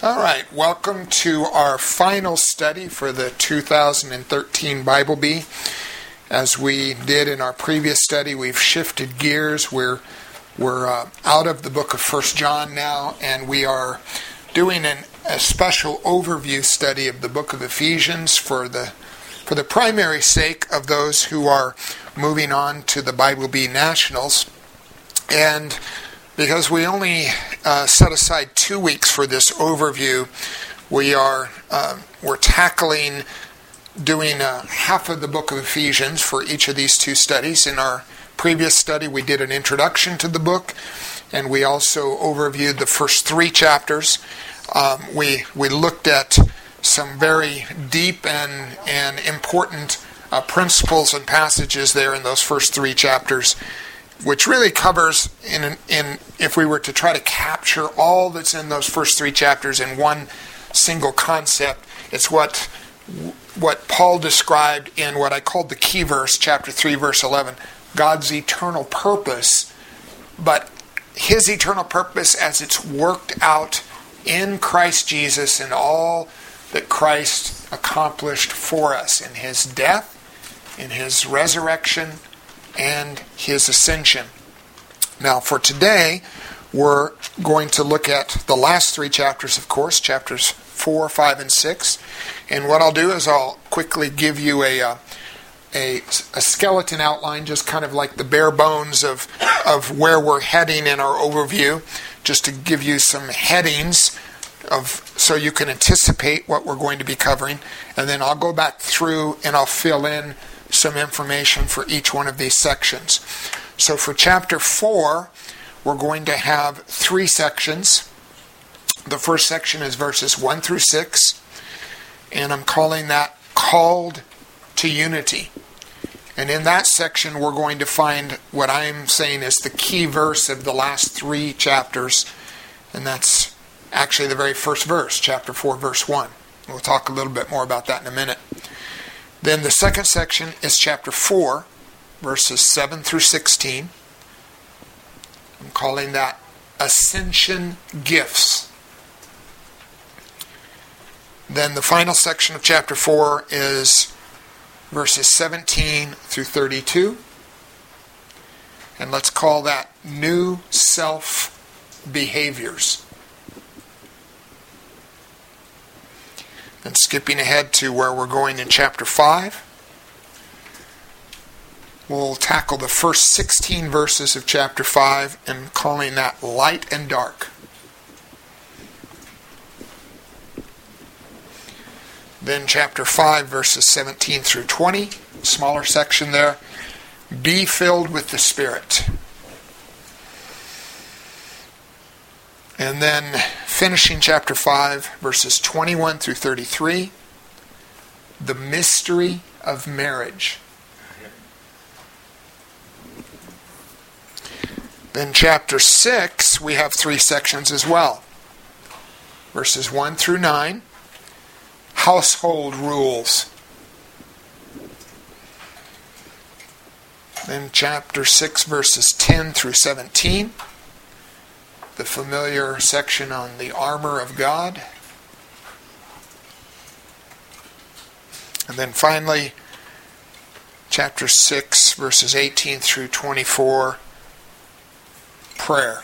All right, welcome to our final study for the 2013 Bible Bee. As we did in our previous study, we've shifted gears. We're out of the book of 1 John now, and we are doing a special overview study of the book of Ephesians for the primary sake of those who are moving on to the Bible Bee Nationals. And because we only set aside 2 weeks for this overview, we're tackling doing half of the book of Ephesians for each of these two studies. In our previous study, we did an introduction to the book, and we also overviewed the first 3 chapters. We looked at some very deep and important principles and passages there in those first 3 chapters, which really covers, in if we were to try to capture all that's in those first 3 chapters in one single concept, it's what Paul described in what I called the key verse, chapter 3, verse 11, God's eternal purpose, but His eternal purpose as it's worked out in Christ Jesus and all that Christ accomplished for us in His death, in His resurrection, and His ascension. Now for today, we're going to look at the last 3 chapters, of course, chapters 4, 5, and 6. And what I'll do is I'll quickly give you a skeleton outline, just kind of like the bare bones of where we're heading in our overview, just to give you some headings so you can anticipate what we're going to be covering. And then I'll go back through and I'll fill in some information for each one of these sections. So for chapter 4, we're going to have 3 sections. The first section is verses 1 through 6, and I'm calling that Called to Unity. And in that section, we're going to find what I'm saying is the key verse of the last 3 chapters, and that's actually the very first verse, chapter 4, verse 1. We'll talk a little bit more about that in a minute. Then the second section is chapter 4, verses 7 through 16. I'm calling that Ascension Gifts. Then the final section of chapter 4 is verses 17 through 32. And let's call that New Self Behaviors. And skipping ahead to where we're going in chapter 5, we'll tackle the first 16 verses of chapter 5 and calling that Light and Dark. Then chapter 5, verses 17 through 20, smaller section there, Be Filled with the Spirit. And then finishing chapter 5, verses 21 through 33, The Mystery of Marriage. Then chapter 6, we have 3 sections as well. Verses 1 through 9, Household Rules. Then chapter 6, verses 10 through 17, the familiar section on the armor of God. And then finally, chapter 6, verses 18 through 24, prayer.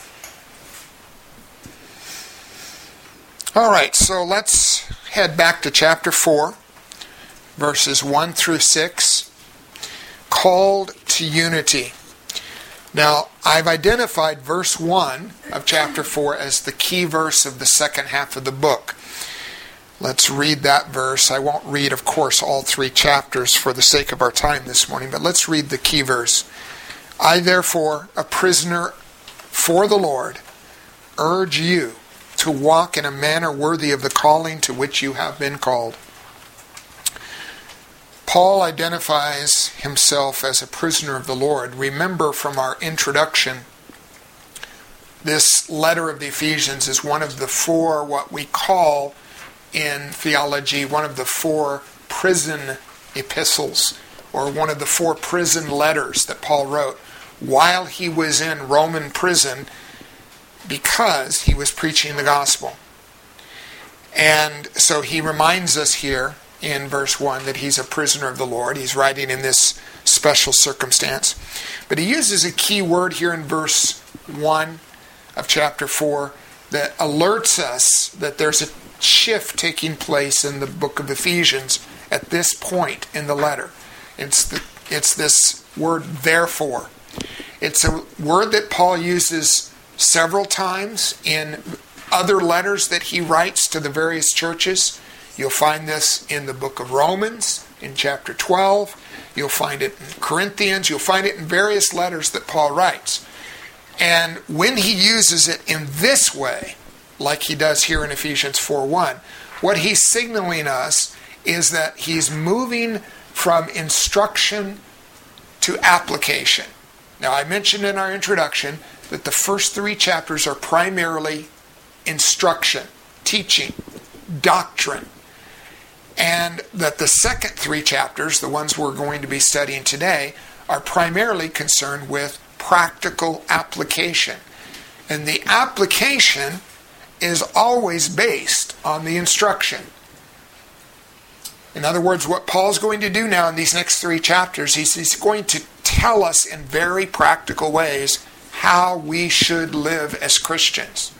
All right, so let's head back to chapter 4, verses 1 through 6, Called to Unity. Now, I've identified verse 1 of chapter 4 as the key verse of the second half of the book. Let's read that verse. I won't read, of course, all 3 chapters for the sake of our time this morning, but let's read the key verse. I, therefore, a prisoner for the Lord, urge you to walk in a manner worthy of the calling to which you have been called. Paul identifies himself as a prisoner of the Lord. Remember from our introduction, this letter of the Ephesians is one of the 4, what we call in theology, one of the 4 prison epistles, or one of the 4 prison letters that Paul wrote while he was in Roman prison because he was preaching the gospel. And so he reminds us here in verse 1 that he's a prisoner of the Lord. He's writing in this special circumstance. But he uses a key word here in verse 1 of chapter 4 that alerts us that there's a shift taking place in the book of Ephesians at this point in the letter. It's this word therefore. It's a word that Paul uses several times in other letters that he writes to the various churches. You'll find this in the book of Romans, in chapter 12. You'll find it in Corinthians. You'll find it in various letters that Paul writes. And when he uses it in this way, like he does here in Ephesians 4:1, what he's signaling us is that he's moving from instruction to application. Now, I mentioned in our introduction that the first 3 chapters are primarily instruction, teaching, doctrine, and that the second 3 chapters, the ones we're going to be studying today, are primarily concerned with practical application. And the application is always based on the instruction. In other words, what Paul's going to do now in these next 3 chapters, he's going to tell us in very practical ways how we should live as Christians.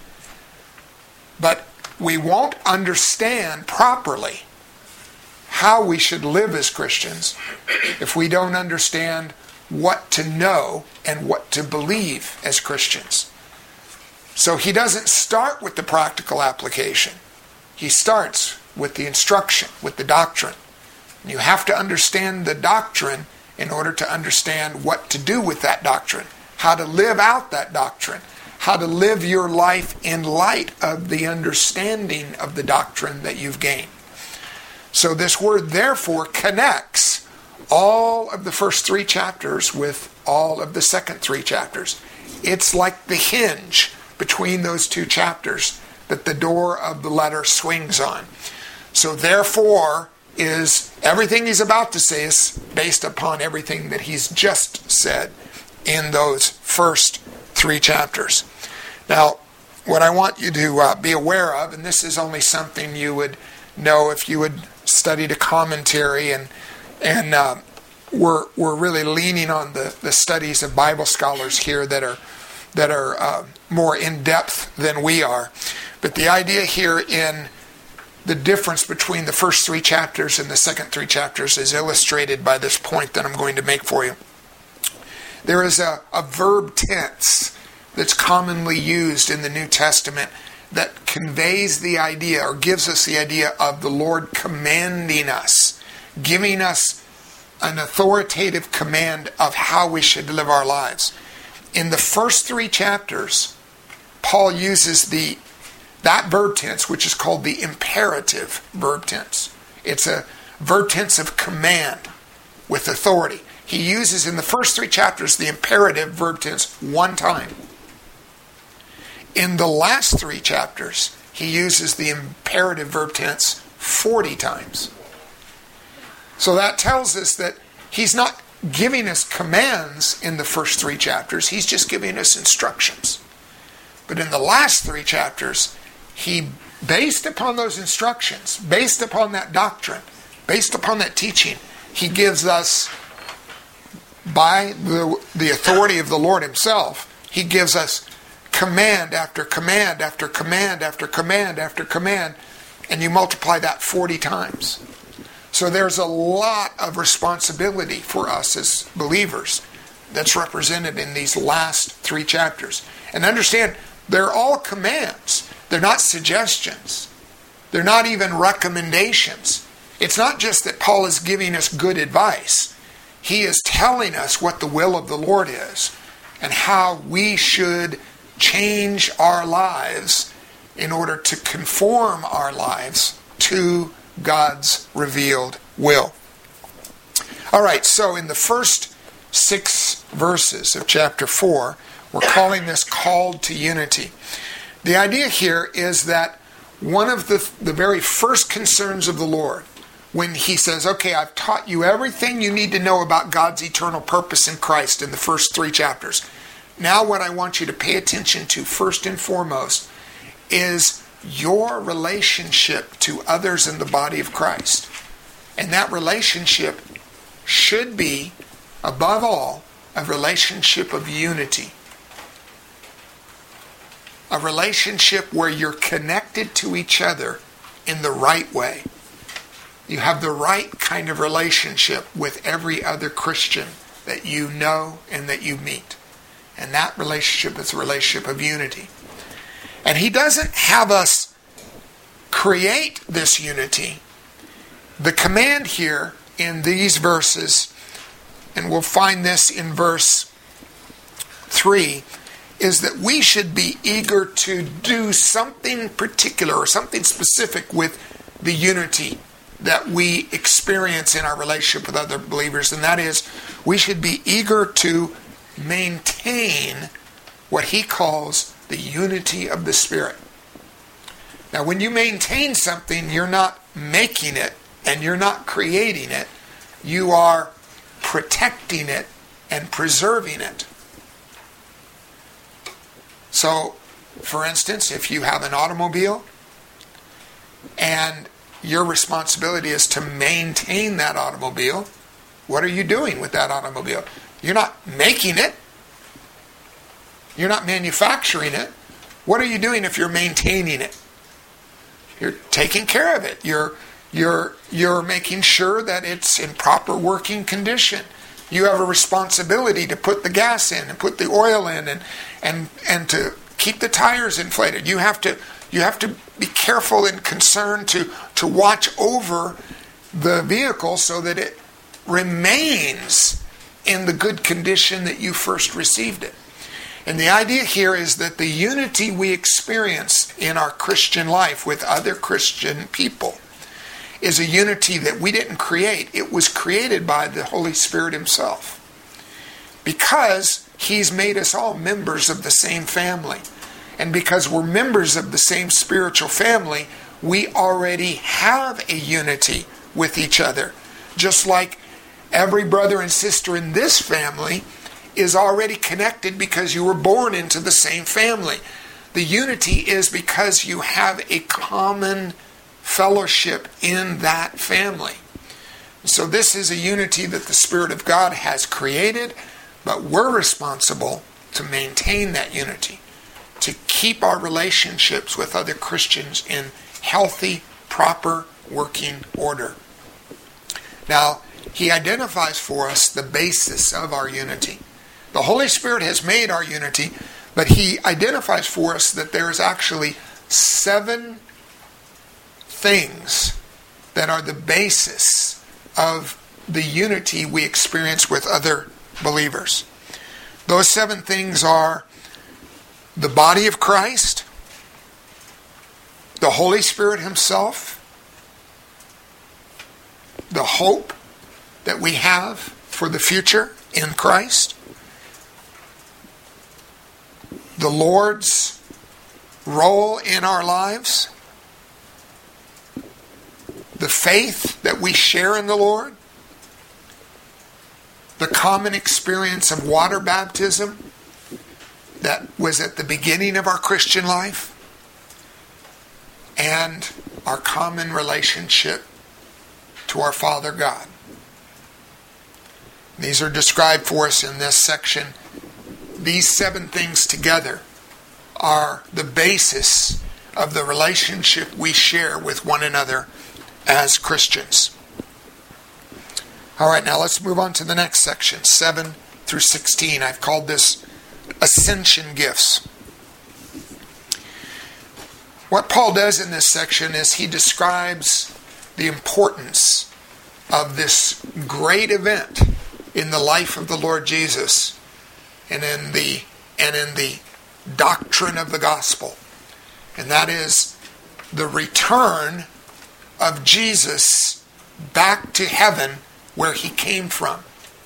But we won't understand properly how we should live as Christians if we don't understand what to know and what to believe as Christians. So he doesn't start with the practical application. He starts with the instruction, with the doctrine. And you have to understand the doctrine in order to understand what to do with that doctrine, how to live out that doctrine, how to live your life in light of the understanding of the doctrine that you've gained. So this word therefore connects all of the first 3 chapters with all of the second 3 chapters. It's like the hinge between those 2 chapters that the door of the letter swings on. So therefore is everything he's about to say is based upon everything that he's just said in those first 3 chapters. Now, what I want you to be aware of, and this is only something you would know if you had studied a commentary, and we're really leaning on the studies of Bible scholars here that are more in depth than we are. But the idea here in the difference between the first 3 chapters and the second 3 chapters is illustrated by this point that I'm going to make for you. There is a verb tense that's commonly used in the New Testament that conveys the idea or gives us the idea of the Lord commanding us, giving us an authoritative command of how we should live our lives. In the first 3 chapters, Paul uses that verb tense, which is called the imperative verb tense. It's a verb tense of command with authority. He uses in the first 3 chapters the imperative verb tense 1 time. In the last 3 chapters, he uses the imperative verb tense 40 times. So that tells us that he's not giving us commands in the first 3 chapters, he's just giving us instructions. But in the last 3 chapters, he, based upon those instructions, based upon that doctrine, based upon that teaching, he gives us, by the authority of the Lord himself, he gives us command after command after command after command after command, and you multiply that 40 times. So there's a lot of responsibility for us as believers that's represented in these last 3 chapters. And understand, they're all commands. They're not suggestions. They're not even recommendations. It's not just that Paul is giving us good advice. He is telling us what the will of the Lord is and how we should change our lives in order to conform our lives to God's revealed will. All right, so in the first 6 verses of chapter 4, we're calling this called to unity. The idea here is that one of the very first concerns of the Lord, when he says, okay, I've taught you everything you need to know about God's eternal purpose in Christ in the first 3 chapters. Now what I want you to pay attention to first and foremost is your relationship to others in the body of Christ. And that relationship should be, above all, a relationship of unity. A relationship where you're connected to each other in the right way. You have the right kind of relationship with every other Christian that you know and that you meet. And that relationship is a relationship of unity. And he doesn't have us create this unity. The command here in these verses, and we'll find this in verse 3, is that we should be eager to do something particular or something specific with the unity that we experience in our relationship with other believers. And that is, we should be eager to maintain what he calls the unity of the Spirit. Now, when you maintain something, you're not making it and you're not creating it. You are protecting it and preserving it. So, for instance, if you have an automobile and your responsibility is to maintain that automobile, what are you doing with that automobile? You're not making it. You're not manufacturing it. What are you doing if you're maintaining it? You're taking care of it. You're making sure that it's in proper working condition. You have a responsibility to put the gas in and put the oil in and to keep the tires inflated. You have to be careful and concerned to watch over the vehicle so that it remains in the good condition that you first received it. And the idea here is that the unity we experience in our Christian life with other Christian people is a unity that we didn't create. It was created by the Holy Spirit himself. Because he's made us all members of the same family. And because we're members of the same spiritual family, we already have a unity with each other. Just like every brother and sister in this family is already connected because you were born into the same family. The unity is because you have a common fellowship in that family. So this is a unity that the Spirit of God has created, but we're responsible to maintain that unity, to keep our relationships with other Christians in healthy, proper working order. Now, he identifies for us the basis of our unity. The Holy Spirit has made our unity, but he identifies for us that there is actually 7 things that are the basis of the unity we experience with other believers. Those 7 things are the body of Christ, the Holy Spirit himself, the hope that we have for the future in Christ, the Lord's role in our lives, the faith that we share in the Lord, the common experience of water baptism that was at the beginning of our Christian life, and our common relationship to our Father God. These are described for us in this section. These 7 things together are the basis of the relationship we share with one another as Christians. All right, now let's move on to the next section, 7 through 16. I've called this Ascension Gifts. What Paul does in this section is he describes the importance of this great event in the life of the Lord Jesus and in the doctrine of the gospel. And that is the return of Jesus back to heaven where he came from.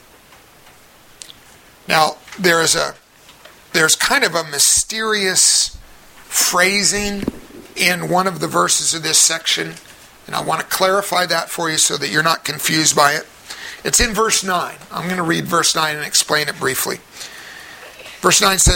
Now, there's kind of a mysterious phrasing in one of the verses of this section, and I want to clarify that for you so that you're not confused by it. It's in verse 9. I'm going to read verse 9 and explain it briefly. Verse 9 says,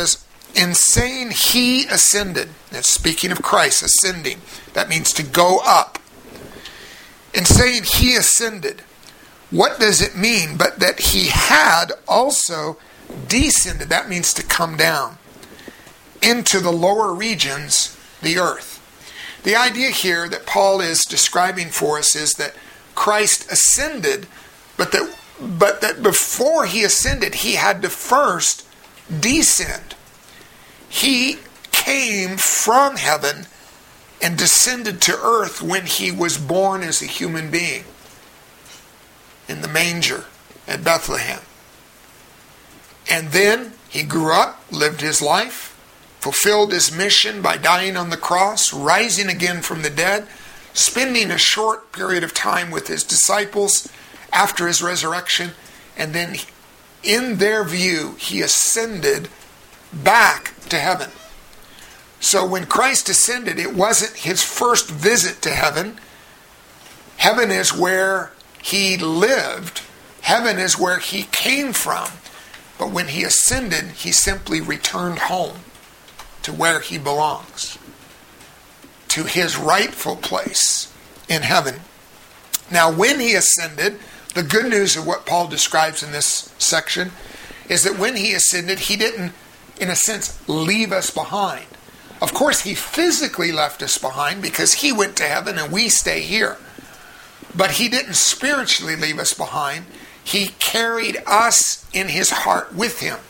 In saying he ascended, that's speaking of Christ ascending, that means to go up. In saying he ascended, what does it mean but that he had also descended, that means to come down, into the lower regions, the earth. The idea here that Paul is describing for us is that Christ ascended, but that before he ascended, he had to first descend. He came from heaven and descended to earth when he was born as a human being in the manger at Bethlehem. And then he grew up, lived his life, fulfilled his mission by dying on the cross, rising again from the dead, spending a short period of time with his disciples after his resurrection, and then in their view, he ascended back to heaven. So when Christ ascended, it wasn't his first visit to heaven. Heaven is where he lived. Heaven is where he came from. But when he ascended, he simply returned home to where he belongs, to his rightful place in heaven. Now, when he ascended, the good news of what Paul describes in this section is that when he ascended, he didn't, in a sense, leave us behind. Of course, he physically left us behind because he went to heaven and we stay here. But he didn't spiritually leave us behind. He carried us in his heart with him.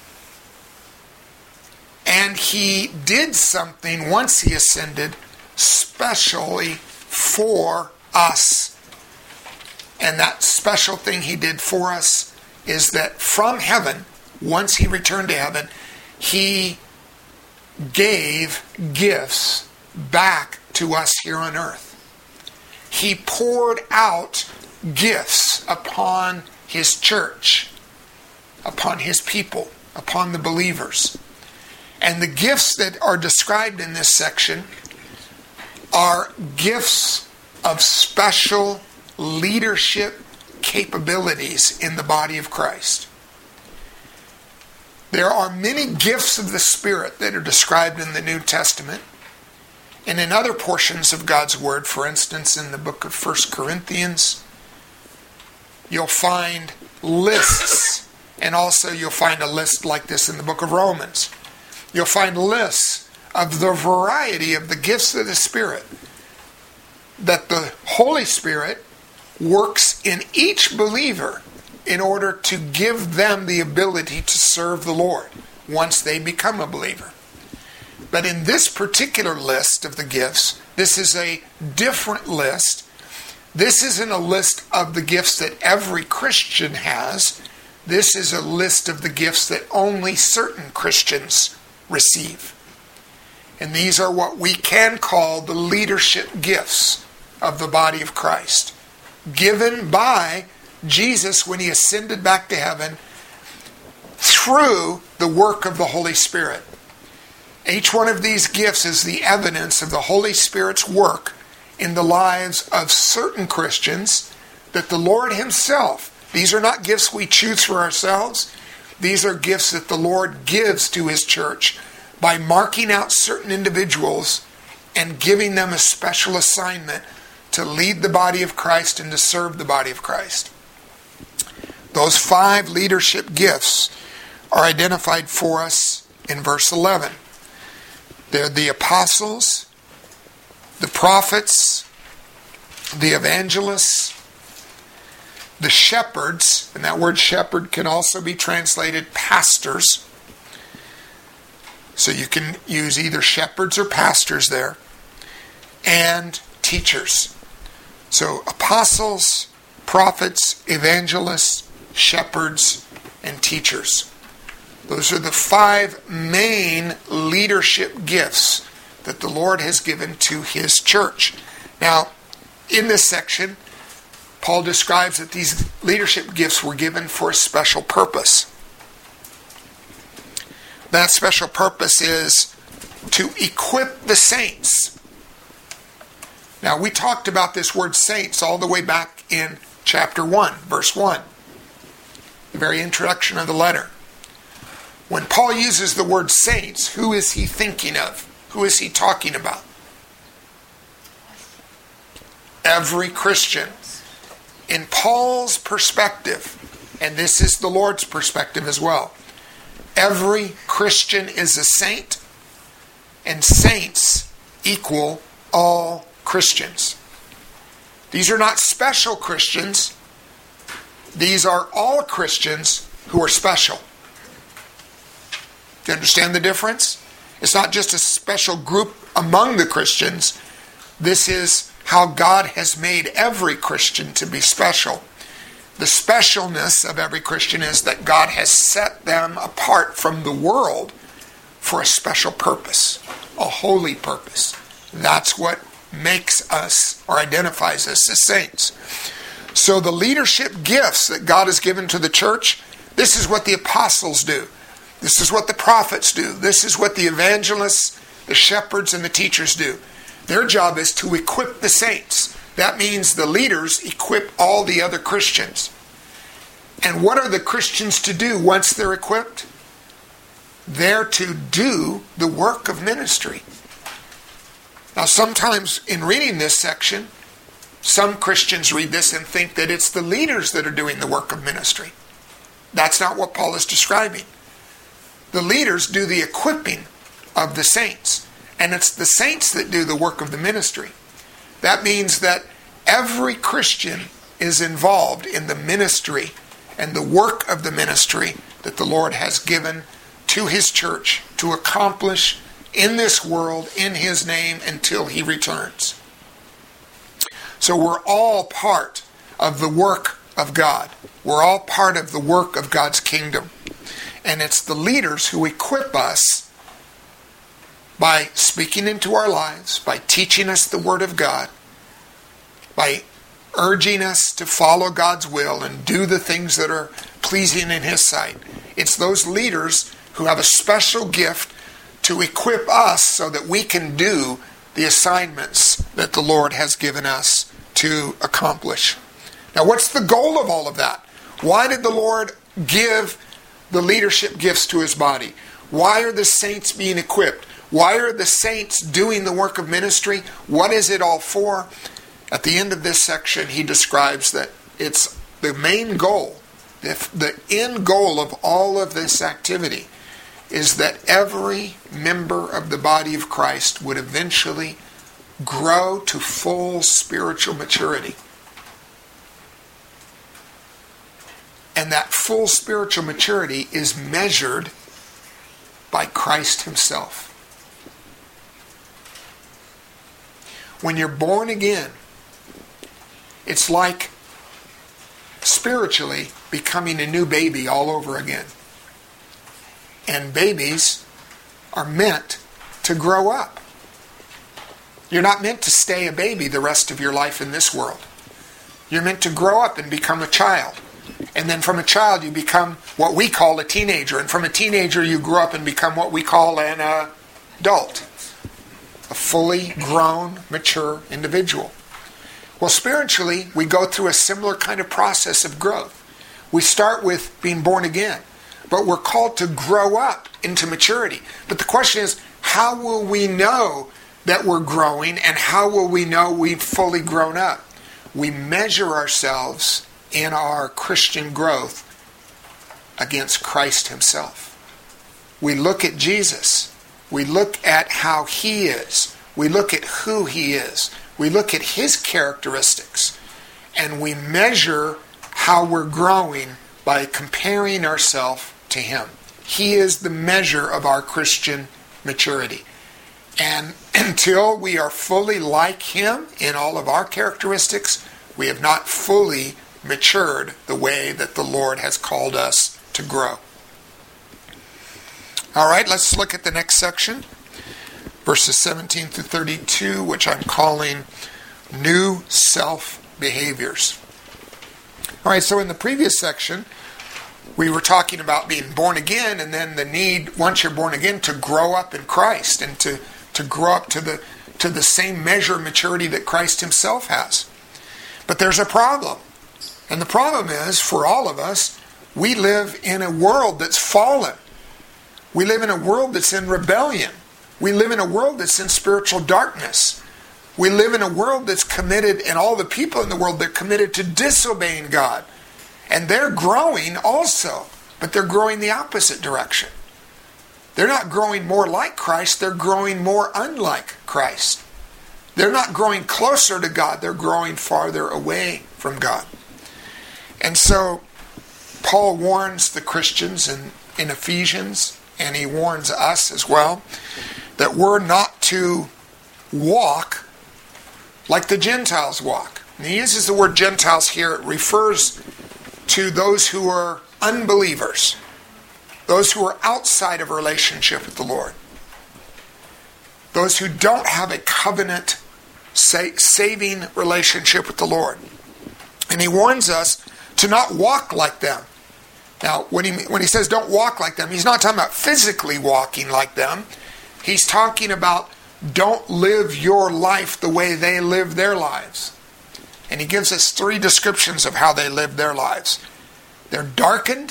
And he did something once he ascended specially for us. And that special thing he did for us is that from heaven, once he returned to heaven, he gave gifts back to us here on earth. He poured out gifts upon his church, upon his people, upon the believers. And the gifts that are described in this section are gifts of special leadership capabilities in the body of Christ. There are many gifts of the Spirit that are described in the New Testament and in other portions of God's Word. For instance, in the book of 1 Corinthians, you'll find lists, and also you'll find a list like this in the book of Romans. You'll find lists of the variety of the gifts of the Spirit that the Holy Spirit works in each believer in order to give them the ability to serve the Lord once they become a believer. But in this particular list of the gifts, this is a different list. This isn't a list of the gifts that every Christian has. This is a list of the gifts that only certain Christians receive. And these are what we can call the leadership gifts of the body of Christ, given by Jesus when he ascended back to heaven through the work of the Holy Spirit. Each one of these gifts is the evidence of the Holy Spirit's work in the lives of certain Christians that the Lord himself, these are not gifts we choose for ourselves, these are gifts that the Lord gives to his church by marking out certain individuals and giving them a special assignment to lead the body of Christ and to serve the body of Christ. Those 5 leadership gifts are identified for us in verse 11. They're the apostles, the prophets, the evangelists, the shepherds, and that word shepherd can also be translated pastors. So you can use either shepherds or pastors there, and teachers. So apostles, prophets, evangelists, shepherds, and teachers. Those are the 5 main leadership gifts that the Lord has given to his church. Now, in this section, Paul describes that these leadership gifts were given for a special purpose. That special purpose is to equip the saints. Now, we talked about this word saints all the way back in chapter 1, verse 1, the very introduction of the letter. When Paul uses the word saints, who is he thinking of? Who is he talking about? Every Christian. In Paul's perspective, and this is the Lord's perspective as well, every Christian is a saint, and saints equal all Christians. These are not special Christians. These are all Christians who are special. Do you understand the difference? It's not just a special group among the Christians. This is how God has made every Christian to be special. The specialness of every Christian is that God has set them apart from the world for a special purpose, a holy purpose. That's what makes us or identifies us as saints. So the leadership gifts that God has given to the church, this is what the apostles do. This is what the prophets do. This is what the evangelists, the shepherds, and the teachers do. Their job is to equip the saints. That means the leaders equip all the other Christians. And what are the Christians to do once they're equipped? They're to do the work of ministry. Now sometimes in reading this section, some Christians read this and think that it's the leaders that are doing the work of ministry. That's not what Paul is describing. The leaders do the equipping of the saints, and it's the saints that do the work of the ministry. That means that every Christian is involved in the ministry and the work of the ministry that the Lord has given to His church to accomplish in this world, in His name, until He returns. So we're all part of the work of God. We're all part of the work of God's kingdom. And it's the leaders who equip us by speaking into our lives, by teaching us the Word of God, by urging us to follow God's will and do the things that are pleasing in His sight. It's those leaders who have a special gift to equip us so that we can do the assignments that the Lord has given us to accomplish. Now, what's the goal of all of that? Why did the Lord give the leadership gifts to His body? Why are the saints being equipped? Why are the saints doing the work of ministry? What is it all for? At the end of this section, he describes that it's the main goal, the end goal of all of this activity is that every member of the body of Christ would eventually grow to full spiritual maturity. And that full spiritual maturity is measured by Christ Himself. When you're born again, it's like spiritually becoming a new baby all over again. And babies are meant to grow up. You're not meant to stay a baby the rest of your life in this world. You're meant to grow up and become a child. And then from a child you become what we call a teenager. And from a teenager you grow up and become what we call an adult. A fully grown, mature individual. Well, spiritually, we go through a similar kind of process of growth. We start with being born again, but we're called to grow up into maturity. But the question is, how will we know that we're growing, and how will we know we've fully grown up? We measure ourselves in our Christian growth against Christ Himself. We look at Jesus. We look at how He is. We look at who He is. We look at His characteristics. And we measure how we're growing by comparing ourselves to Him. He is the measure of our Christian maturity. And until we are fully like Him in all of our characteristics, we have not fully matured the way that the Lord has called us to grow. All right, let's look at the next section. Verses 17 through 32, which I'm calling new self-behaviors. All right, so in the previous section, we were talking about being born again, and then the need, once you're born again, to grow up in Christ and to grow up to the same measure of maturity that Christ Himself has. But there's a problem. And the problem is, for all of us, we live in a world that's fallen. We live in a world that's in rebellion. We live in a world that's in spiritual darkness. We live in a world that's committed, and all the people in the world, they're committed to disobeying God. And they're growing also, but they're growing the opposite direction. They're not growing more like Christ, they're growing more unlike Christ. They're not growing closer to God, they're growing farther away from God. And so, Paul warns the Christians in Ephesians, and he warns us as well, that we're not to walk like the Gentiles walk. And he uses the word Gentiles here. It refers to those who are unbelievers, those who are outside of a relationship with the Lord, those who don't have a covenant saving relationship with the Lord. And he warns us to not walk like them. Now, when he says don't walk like them, he's not talking about physically walking like them. He's talking about don't live your life the way they live their lives. And he gives us 3 descriptions of how they live their lives. They're darkened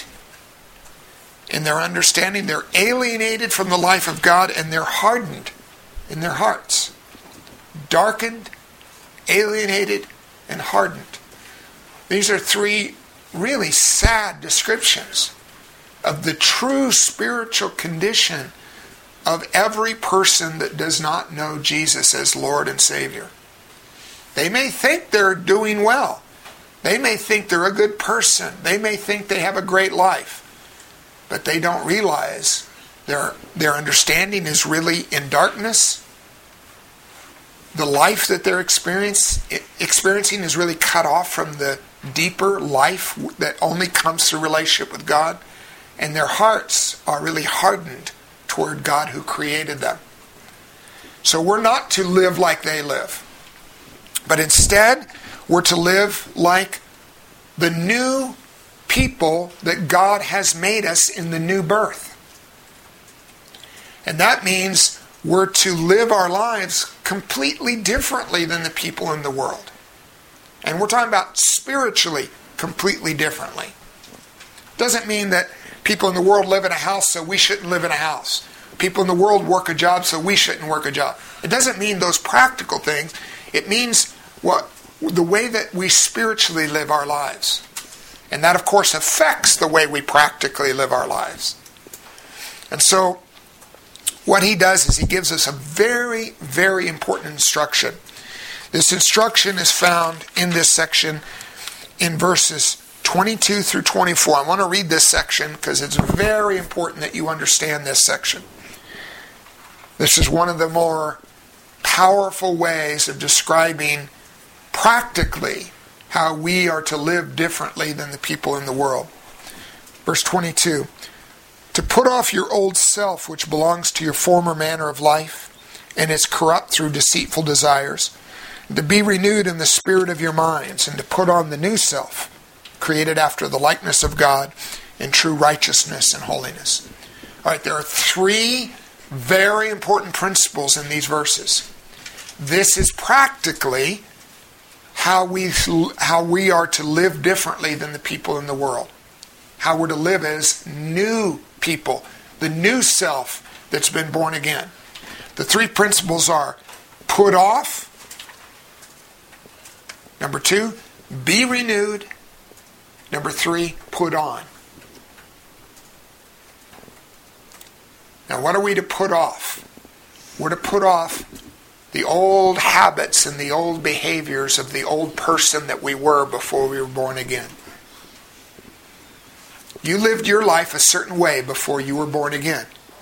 in their understanding, they're alienated from the life of God, and they're hardened in their hearts. Darkened, alienated, and hardened. These are 3 really sad descriptions of the true spiritual condition of every person that does not know Jesus as Lord and Savior. They may think they're doing well. They may think they're a good person. They may think they have a great life. But they don't realize their understanding is really in darkness. The life that they're experiencing is really cut off from the deeper life that only comes through relationship with God. And their hearts are really hardened toward God who created them. So we're not to live like they live. But instead, we're to live like the new people that God has made us in the new birth. And that means we're to live our lives completely differently than the people in the world. And we're talking about spiritually completely differently. Doesn't mean that people in the world live in a house, so we shouldn't live in a house. People in the world work a job, so we shouldn't work a job. It doesn't mean those practical things. It means the way that we spiritually live our lives. And that, of course, affects the way we practically live our lives. And so, what he does is he gives us a very, very important instruction. This instruction is found in this section in verses 22 through 24. I want to read this section because it's very important that you understand this section. This is one of the more powerful ways of describing practically how we are to live differently than the people in the world. Verse 22. To put off your old self, which belongs to your former manner of life, and is corrupt through deceitful desires, and to be renewed in the spirit of your minds, and to put on the new self, created after the likeness of God, in true righteousness and holiness. All right, there are 3 very important principles in these verses. This is practically how we are to live differently than the people in the world. How we're to live as new people, the new self that's been born again. The 3 principles are put off. Number 2, be renewed. Number 3, put on. Now, what are we to put off? We're to put off the old habits and the old behaviors of the old person that we were before we were born again. You lived your life a certain way before you were born again.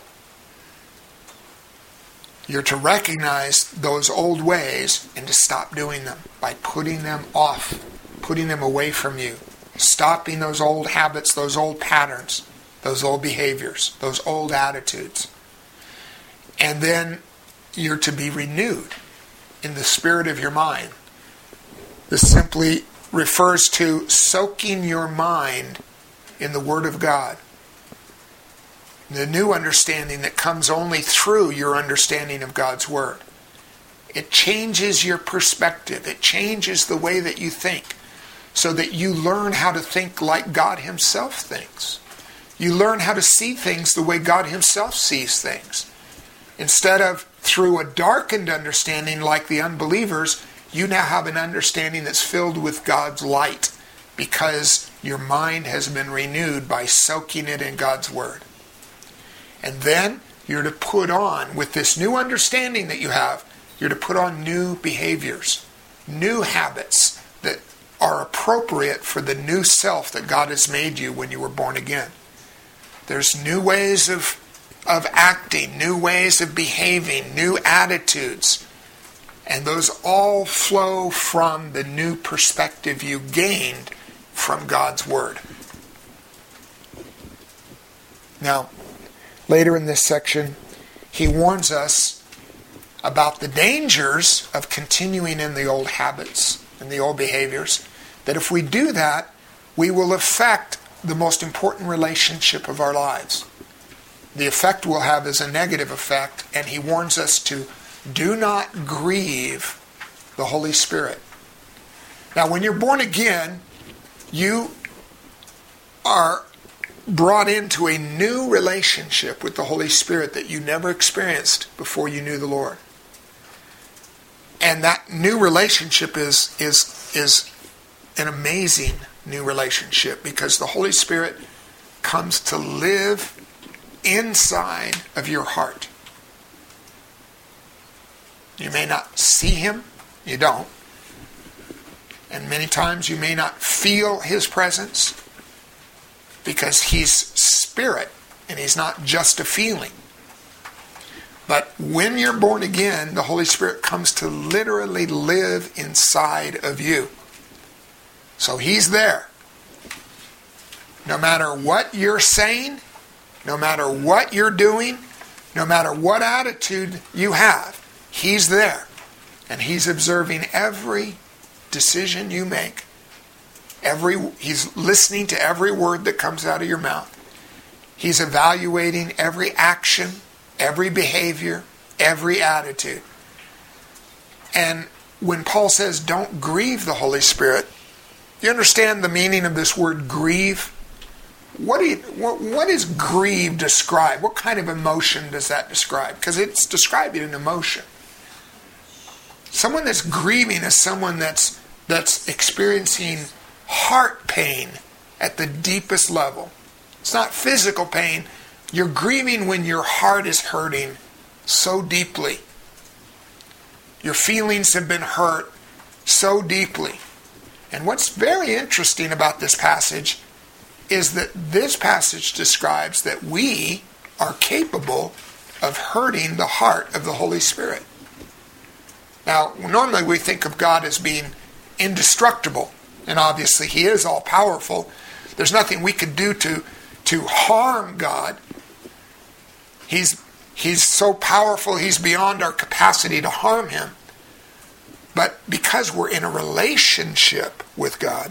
You're to recognize those old ways and to stop doing them by putting them off, putting them away from you, stopping those old habits, those old patterns, those old behaviors, those old attitudes. And then you're to be renewed in the spirit of your mind. This simply refers to soaking your mind in the Word of God. The new understanding that comes only through your understanding of God's Word. It changes your perspective. It changes the way that you think so that you learn how to think like God Himself thinks. You learn how to see things the way God himself sees things. Instead of through a darkened understanding like the unbelievers, you now have an understanding that's filled with God's light because your mind has been renewed by soaking it in God's Word. And then you're to put on, with this new understanding that you have, you're to put on new behaviors, new habits that are appropriate for the new self that God has made you when you were born again. There's new ways of acting, new ways of behaving, new attitudes. And those all flow from the new perspective you gained from God's Word. Now, later in this section, he warns us about the dangers of continuing in the old habits and the old behaviors. That if we do that, we will affect the most important relationship of our lives. The effect we'll have is a negative effect, and he warns us to do not grieve the Holy Spirit. Now, when you're born again, you are brought into a new relationship with the Holy Spirit that you never experienced before you knew the Lord. And that new relationship is an amazing new relationship because the Holy Spirit comes to live inside of your heart. You may not see him, you don't. And many times you may not feel his presence because he's spirit and he's not just a feeling. But when you're born again, the Holy Spirit comes to literally live inside of you. So he's there. No matter what you're saying, no matter what you're doing, no matter what attitude you have, he's there. And he's observing every decision you make. He's listening to every word that comes out of your mouth. He's evaluating every action, every behavior, every attitude. And when Paul says don't grieve the Holy Spirit, you understand the meaning of this word grieve? What does grieve describe? What kind of emotion does that describe? Because it's describing an emotion. Someone that's grieving is someone that's experiencing heart pain at the deepest level. It's not physical pain. You're grieving when your heart is hurting so deeply. Your feelings have been hurt so deeply. And what's very interesting about this passage is that this passage describes that we are capable of hurting the heart of the Holy Spirit. Now, normally we think of God as being indestructible, and obviously he is all-powerful. There's nothing we could do to harm God. He's so powerful, he's beyond our capacity to harm him. But because we're in a relationship with God,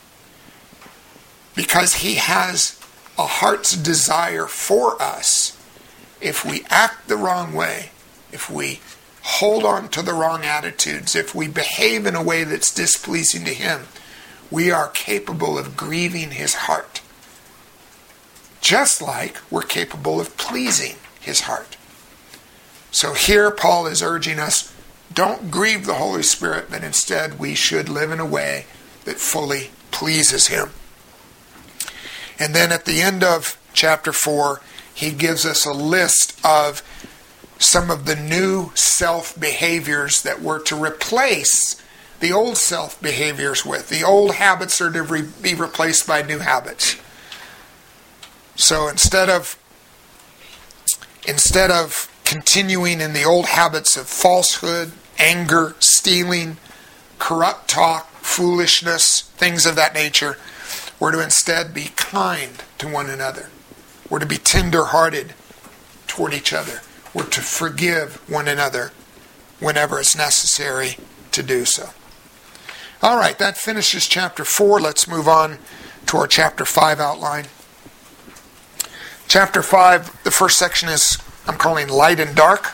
because he has a heart's desire for us, if we act the wrong way, if we hold on to the wrong attitudes, if we behave in a way that's displeasing to him, we are capable of grieving his heart. Just like we're capable of pleasing his heart. So here Paul is urging us, don't grieve the Holy Spirit, but instead we should live in a way that fully pleases him. And then at the end of chapter 4, he gives us a list of some of the new self-behaviors that we're to replace the old self-behaviors with. The old habits are to be replaced by new habits. So instead of continuing in the old habits of falsehood, anger, stealing, corrupt talk, foolishness, things of that nature, we're to instead be kind to one another. We're to be tender-hearted toward each other. We're to forgive one another whenever it's necessary to do so. All right, that finishes chapter 4. Let's move on to our chapter 5 outline. Chapter 5, the first section is, I'm calling light and dark.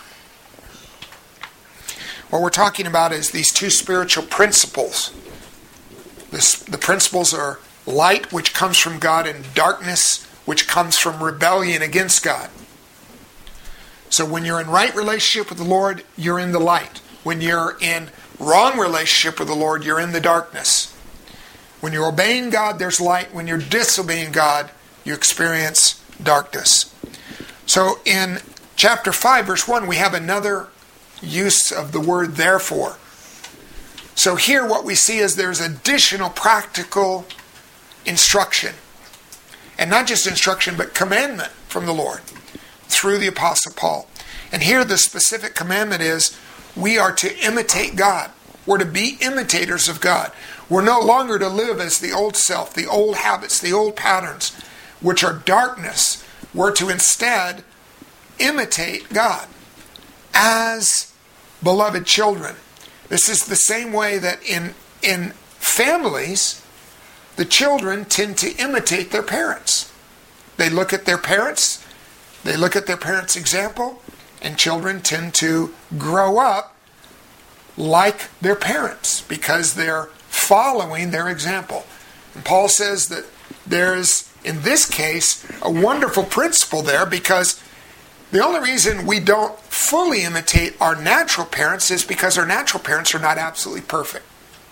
What we're talking about is these two spiritual principles. The principles are light, which comes from God, and darkness, which comes from rebellion against God. So when you're in right relationship with the Lord, you're in the light. When you're in wrong relationship with the Lord, you're in the darkness. When you're obeying God, there's light. When you're disobeying God, you experience darkness. So in chapter 5, verse 1, we have another use of the word therefore. So here what we see is there's additional practical instruction. And not just instruction, but commandment from the Lord through the Apostle Paul. And here the specific commandment is we are to imitate God. We're to be imitators of God. We're no longer to live as the old self, the old habits, the old patterns, which are darkness. We're to instead imitate God as beloved children. This is the same way that in families, the children tend to imitate their parents. They look at their parents, they look at their parents' example, and children tend to grow up like their parents because they're following their example. And Paul says that there's, in this case, a wonderful principle there, because the only reason we don't fully imitate our natural parents is because our natural parents are not absolutely perfect.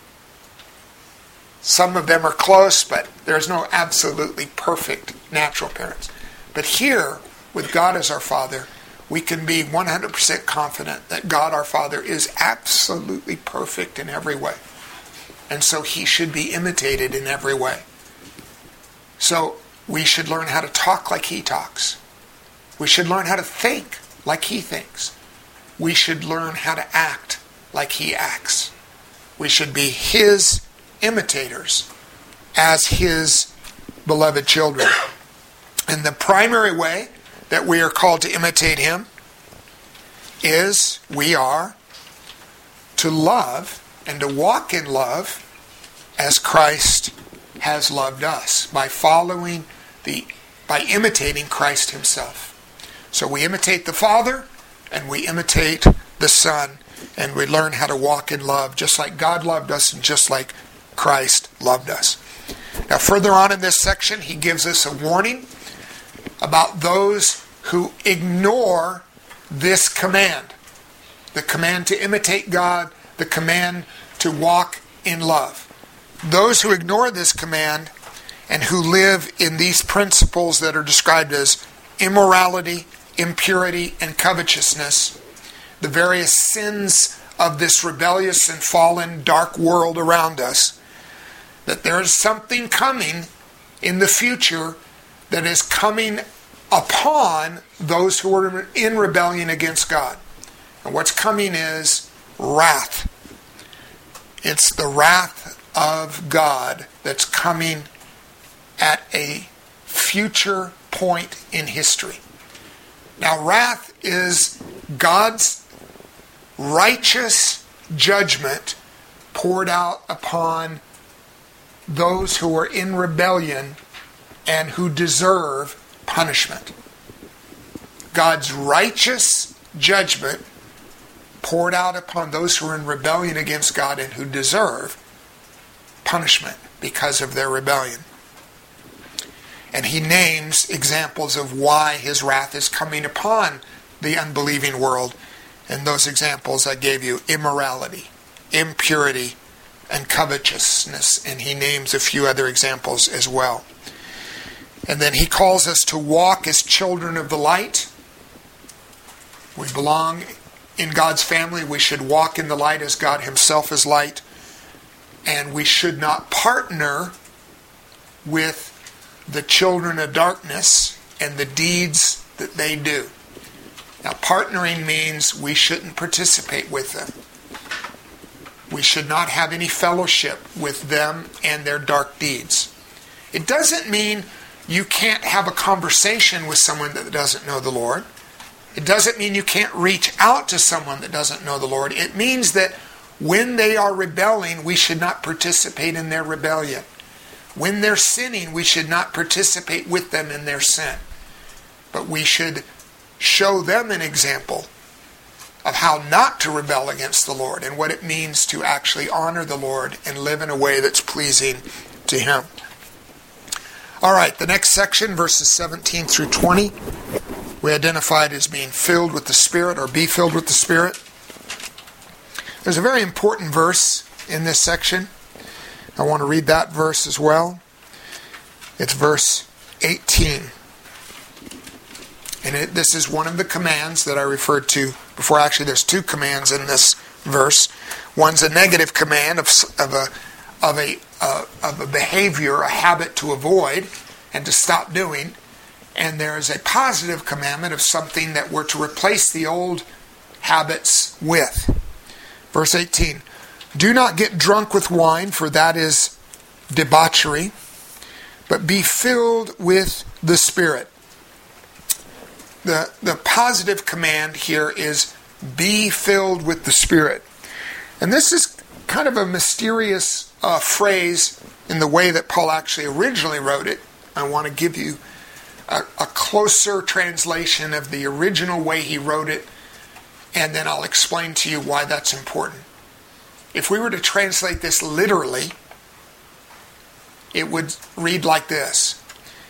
Some of them are close, but there's no absolutely perfect natural parents. But here, with God as our Father, we can be 100% confident that God our Father is absolutely perfect in every way. And so He should be imitated in every way. So we should learn how to talk like He talks. We should learn how to think like He thinks. We should learn how to act like He acts. We should be His imitators as His beloved children. And the primary way that we are called to imitate Him is we are to love and to walk in love as Christ has loved us, by imitating Christ Himself. So we imitate the Father and we imitate the Son, and we learn how to walk in love just like God loved us and just like Christ loved us. Now further on in this section, he gives us a warning about those who ignore this command. The command to imitate God, the command to walk in love. Those who ignore this command and who live in these principles that are described as immorality, impurity, and covetousness, the various sins of this rebellious and fallen dark world around us, that there is something coming in the future that is coming upon those who are in rebellion against God. And what's coming is wrath. It's the wrath of God that's coming at a future point in history. Now, wrath is God's righteous judgment poured out upon those who are in rebellion and who deserve punishment. God's righteous judgment poured out upon those who are in rebellion against God and who deserve punishment because of their rebellion. And he names examples of why his wrath is coming upon the unbelieving world. And those examples I gave you: immorality, impurity, and covetousness. And he names a few other examples as well. And then he calls us to walk as children of the light. We belong in God's family. We should walk in the light as God Himself is light. And we should not partner with the children of darkness and the deeds that they do. Now, partnering means we shouldn't participate with them. We should not have any fellowship with them and their dark deeds. It doesn't mean you can't have a conversation with someone that doesn't know the Lord. It doesn't mean you can't reach out to someone that doesn't know the Lord. It means that when they are rebelling, we should not participate in their rebellion. When they're sinning, we should not participate with them in their sin. But we should show them an example of how not to rebel against the Lord and what it means to actually honor the Lord and live in a way that's pleasing to Him. All right, the next section, verses 17 through 20, we identified as being filled with the Spirit, or be filled with the Spirit. There's a very important verse in this section. I want to read that verse as well. It's verse 18. And this is one of the commands that I referred to before. Actually, there's two commands in this verse. One's a negative command of a behavior, a habit to avoid and to stop doing. And there is a positive commandment of something that we're to replace the old habits with. Verse 18, do not get drunk with wine, for that is debauchery, but be filled with the Spirit. The positive command here is be filled with the Spirit. And this is kind of a mysterious phrase in the way that Paul actually originally wrote it. I want to give you a closer translation of the original way he wrote it, and then I'll explain to you why that's important. If we were to translate this literally, it would read like this: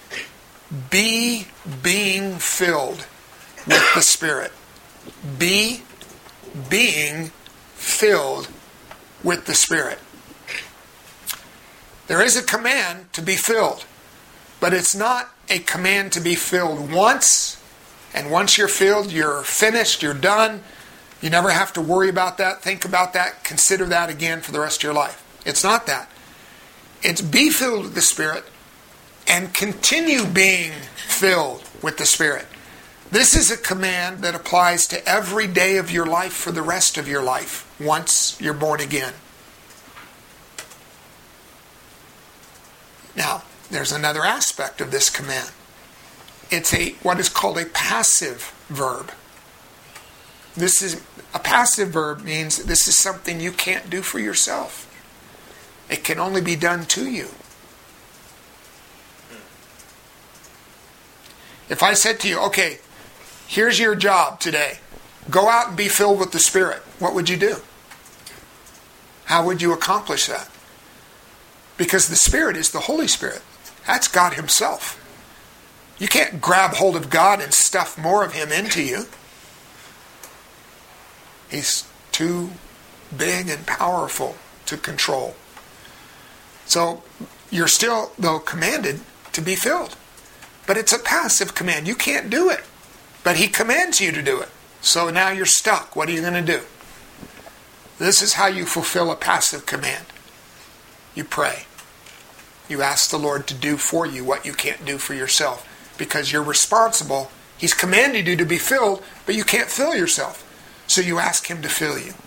be being filled with the Spirit. Be being filled with the Spirit. There is a command to be filled, but it's not a command to be filled once, and once you're filled, you're finished, you're done. You never have to worry about that, think about that, consider that again for the rest of your life. It's not that. It's be filled with the Spirit and continue being filled with the Spirit. This is a command that applies to every day of your life for the rest of your life, once you're born again. Now, there's another aspect of this command. It's what is called a passive verb. This is a passive verb, means this is something you can't do for yourself. It can only be done to you. If I said to you, okay, here's your job today. Go out and be filled with the Spirit. What would you do? How would you accomplish that? Because the Spirit is the Holy Spirit. That's God Himself. You can't grab hold of God and stuff more of Him into you. He's too big and powerful to control. So you're still, though, commanded to be filled. But it's a passive command. You can't do it. But He commands you to do it. So now you're stuck. What are you going to do? This is how you fulfill a passive command. You pray. You ask the Lord to do for you what you can't do for yourself. Because you're responsible. He's commanded you to be filled, but you can't fill yourself. So you ask Him to fill you.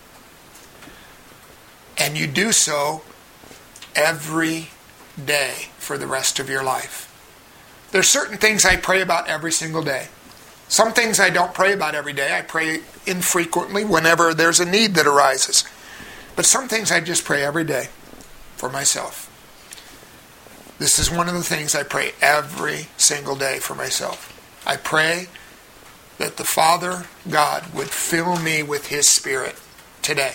And you do so every day for the rest of your life. There's certain things I pray about every single day. Some things I don't pray about every day. I pray infrequently whenever there's a need that arises. But some things I just pray every day for myself. This is one of the things I pray every single day for myself. I pray that the Father, God, would fill me with His Spirit today.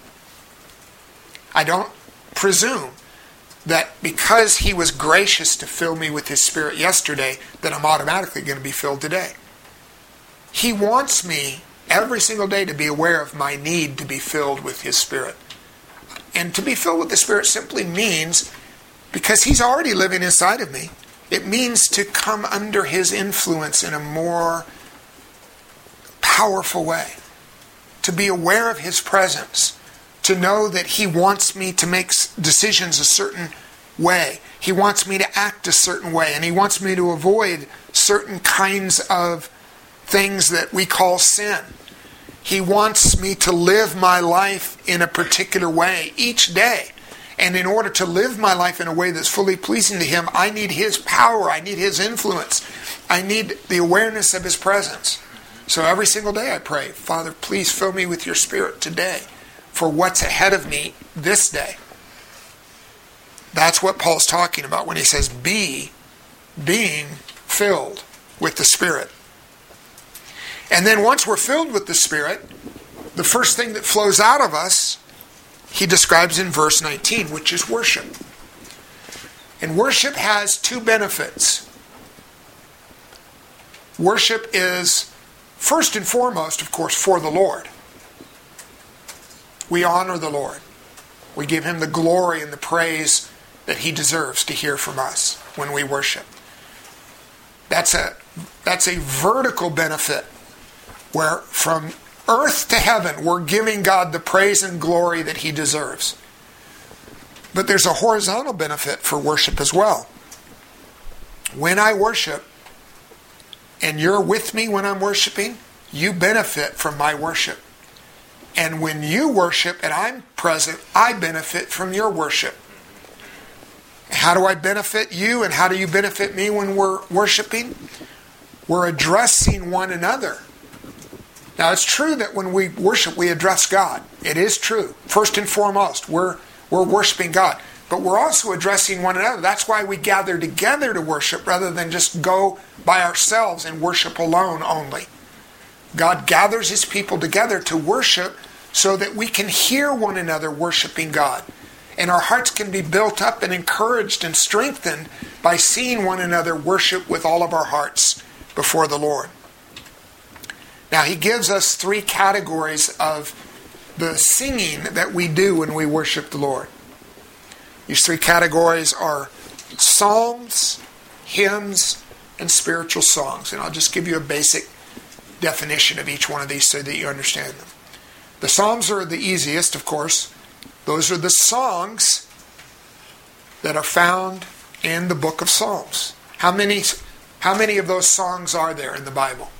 I don't presume that because He was gracious to fill me with His Spirit yesterday, that I'm automatically going to be filled today. He wants me every single day to be aware of my need to be filled with His Spirit. And to be filled with the Spirit simply means, because He's already living inside of me, it means to come under His influence in a more powerful way. To be aware of His presence. To know that He wants me to make decisions a certain way. He wants me to act a certain way. And He wants me to avoid certain kinds of things that we call sin. He wants me to live my life in a particular way each day. And in order to live my life in a way that's fully pleasing to Him, I need His power. I need His influence. I need the awareness of His presence. So every single day I pray, Father, please fill me with your Spirit today for what's ahead of me this day. That's what Paul's talking about when he says be being filled with the Spirit. And then once we're filled with the Spirit, the first thing that flows out of us, he describes in verse 19, which is worship. And worship has two benefits. Worship is, first and foremost, of course, for the Lord. We honor the Lord. We give Him the glory and the praise that He deserves to hear from us when we worship. That's a vertical benefit where from earth to heaven we're giving God the praise and glory that He deserves. But there's a horizontal benefit for worship as well. When I worship, and you're with me when I'm worshiping, you benefit from my worship. And when you worship and I'm present, I benefit from your worship. How do I benefit you and how do you benefit me when we're worshiping? We're addressing one another. Now it's true that when we worship, we address God. It is true. First and foremost, we're worshiping God. But we're also addressing one another. That's why we gather together to worship rather than just go by ourselves and worship alone only. God gathers His people together to worship so that we can hear one another worshiping God. And our hearts can be built up and encouraged and strengthened by seeing one another worship with all of our hearts before the Lord. Now He gives us three categories of the singing that we do when we worship the Lord. These three categories are psalms, hymns, and spiritual songs. And I'll just give you a basic definition of each one of these so that you understand them. The psalms are the easiest, of course. Those are the songs that are found in the book of Psalms. How many of those songs are there in the Bible?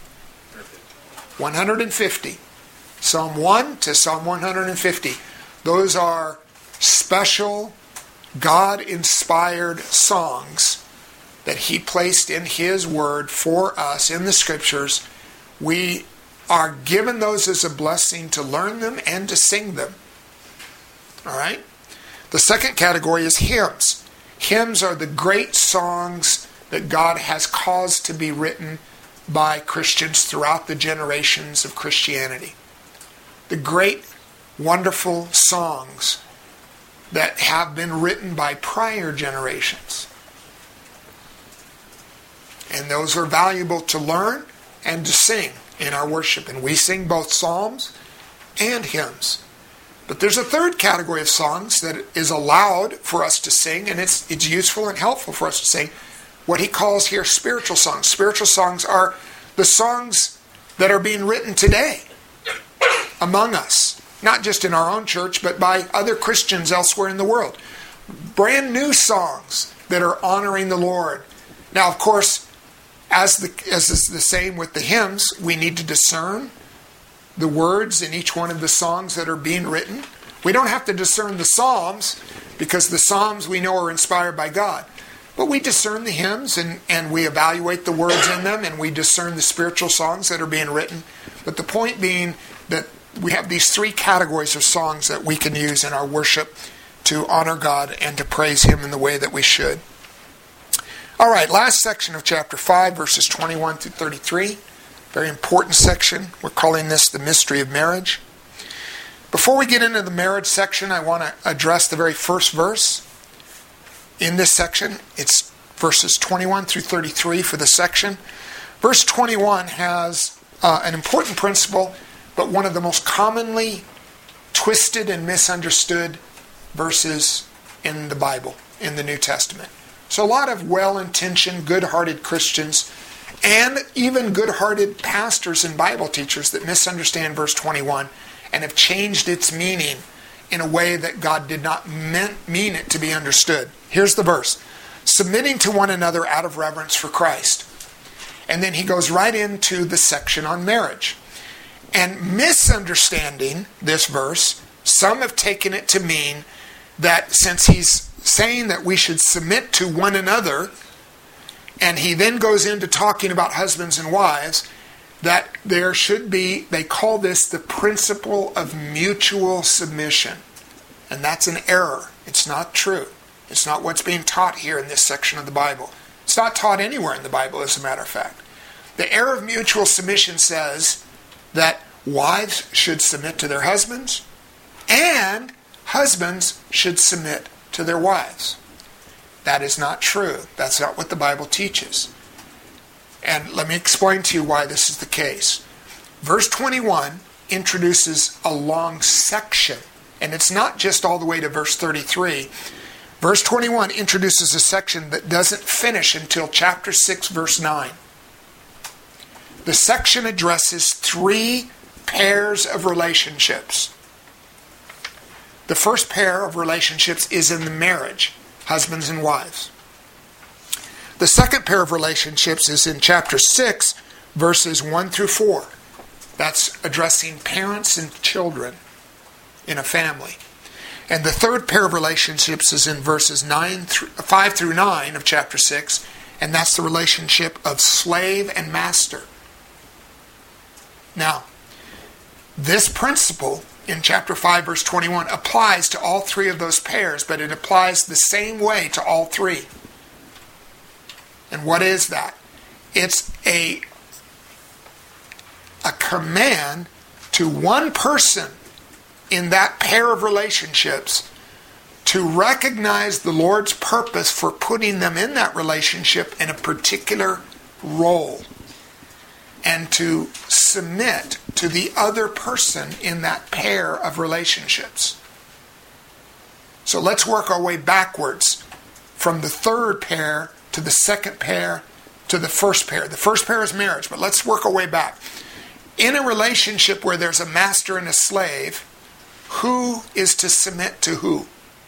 150. Psalm 1 to Psalm 150. Those are special, God-inspired songs that He placed in His Word for us in the Scriptures. We are given those as a blessing to learn them and to sing them. All right? The second category is hymns. Hymns are the great songs that God has caused to be written by Christians throughout the generations of Christianity. The great, wonderful songs that have been written by prior generations. And those are valuable to learn and to sing in our worship. And we sing both psalms and hymns. But there's a third category of songs that is allowed for us to sing, and it's useful and helpful for us to sing, what he calls here spiritual songs. Spiritual songs are the songs that are being written today among us, not just in our own church, but by other Christians elsewhere in the world. Brand new songs that are honoring the Lord. Now, of course, as is the same with the hymns, we need to discern the words in each one of the songs that are being written. We don't have to discern the psalms because the psalms we know are inspired by God. But we discern the hymns and we evaluate the words in them and we discern the spiritual songs that are being written. But the point being that we have these three categories of songs that we can use in our worship to honor God and to praise Him in the way that we should. All right, last section of chapter 5, verses 21 through 33. Very important section. We're calling this the mystery of marriage. Before we get into the marriage section, I want to address the very first verse in this section. It's verses 21 through 33 for the section. Verse 21 has an important principle, but one of the most commonly twisted and misunderstood verses in the Bible, in the New Testament. So a lot of well-intentioned, good-hearted Christians and even good-hearted pastors and Bible teachers that misunderstand verse 21 and have changed its meaning in a way that God did not mean it to be understood. Here's the verse. Submitting to one another out of reverence for Christ. And then he goes right into the section on marriage. And misunderstanding this verse, some have taken it to mean that since he's saying that we should submit to one another, and he then goes into talking about husbands and wives, that there should be, they call this the principle of mutual submission. And that's an error. It's not true. It's not what's being taught here in this section of the Bible. It's not taught anywhere in the Bible, as a matter of fact. The error of mutual submission says that wives should submit to their husbands and husbands should submit to their wives. That is not true. That's not what the Bible teaches. And let me explain to you why this is the case. Verse 21 introduces a long section, and it's not just all the way to verse 33. Verse 21 introduces a section that doesn't finish until chapter 6, verse 9. The section addresses 3 pairs of relationships. The first pair of relationships is in the marriage, husbands and wives. The second pair of relationships is in chapter 6, verses 1 through 4. That's addressing parents and children in a family. And the third pair of relationships is in verses 5 through 9 of chapter 6, and that's the relationship of slave and master. Now, this principle in chapter 5, verse 21 applies to all 3 of those pairs, but it applies the same way to all 3. And what is that? It's a command to one person in that pair of relationships to recognize the Lord's purpose for putting them in that relationship in a particular role, and to submit to the other person in that pair of relationships. So let's work our way backwards from the third pair to the second pair to the first pair. The first pair is marriage, but let's work our way back. In a relationship where there's a master and a slave, who is to submit to who?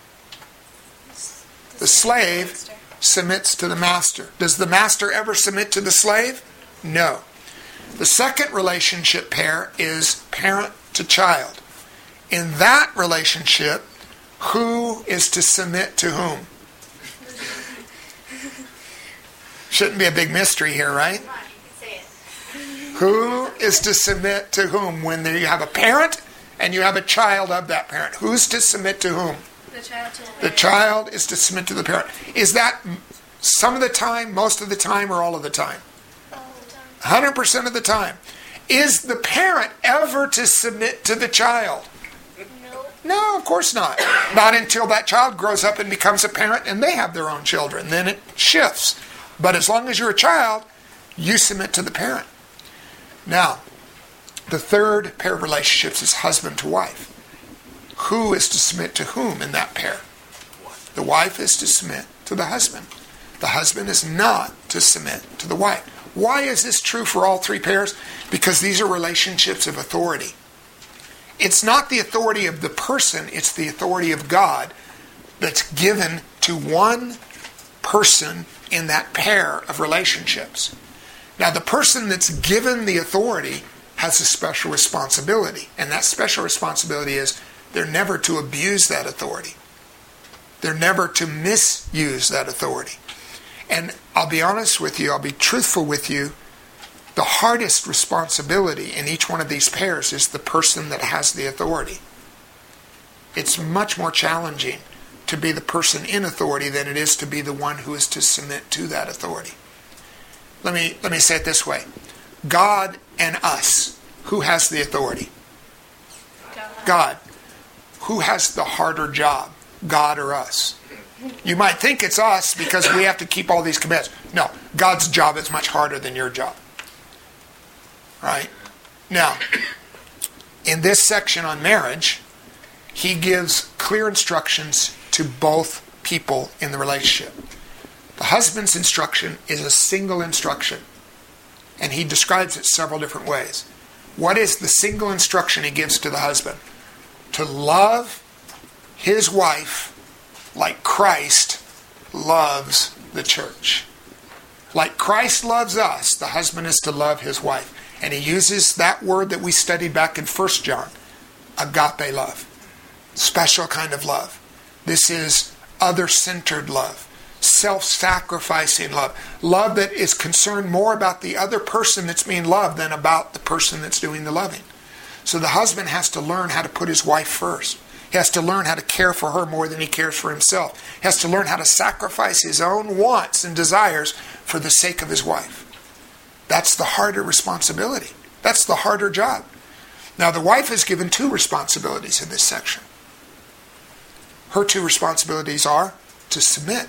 The slave submits to the master. Does the master ever submit to the slave? No. The second relationship pair is parent to child. In that relationship, who is to submit to whom? Shouldn't be a big mystery here, right? Who is to submit to whom? When you have a parent and you have a child of that parent, who's to submit to whom? The child to the parent. The child is to submit to the parent. Is that some of the time, most of the time, or all of the time? All the time. 100% of the time. Is the parent ever to submit to the child? No. No, of course not. Not until that child grows up and becomes a parent and they have their own children. Then it shifts. But as long as you're a child, you submit to the parent. Now, the third pair of relationships is husband to wife. Who is to submit to whom in that pair? The wife is to submit to the husband. The husband is not to submit to the wife. Why is this true for all 3 pairs? Because these are relationships of authority. It's not the authority of the person, it's the authority of God that's given to one person in that pair of relationships. Now, the person that's given the authority has a special responsibility, and that special responsibility is they're never to abuse that authority. They're never to misuse that authority. And I'll be honest with you, I'll be truthful with you, the hardest responsibility in each one of these pairs is the person that has the authority. It's much more challenging to be the person in authority than it is to be the one who is to submit to that authority. Let me say it this way. God and us, who has the authority? God. Who has the harder job? God or us? You might think it's us because we have to keep all these commands. No, God's job is much harder than your job. Right? Now, in this section on marriage, he gives clear instructions to both people in the relationship. The husband's instruction is a single instruction, and he describes it several different ways. What is the single instruction he gives to the husband? To love his wife like Christ loves the church. Like Christ loves us, the husband is to love his wife. And he uses that word that we studied back in 1 John, agape love. Special kind of love. This is other-centered love. Self-sacrificing love. Love that is concerned more about the other person that's being loved than about the person that's doing the loving. So the husband has to learn how to put his wife first. He has to learn how to care for her more than he cares for himself. He has to learn how to sacrifice his own wants and desires for the sake of his wife. That's the harder responsibility. That's the harder job. Now the wife is given 2 responsibilities in this section. Her 2 responsibilities are to submit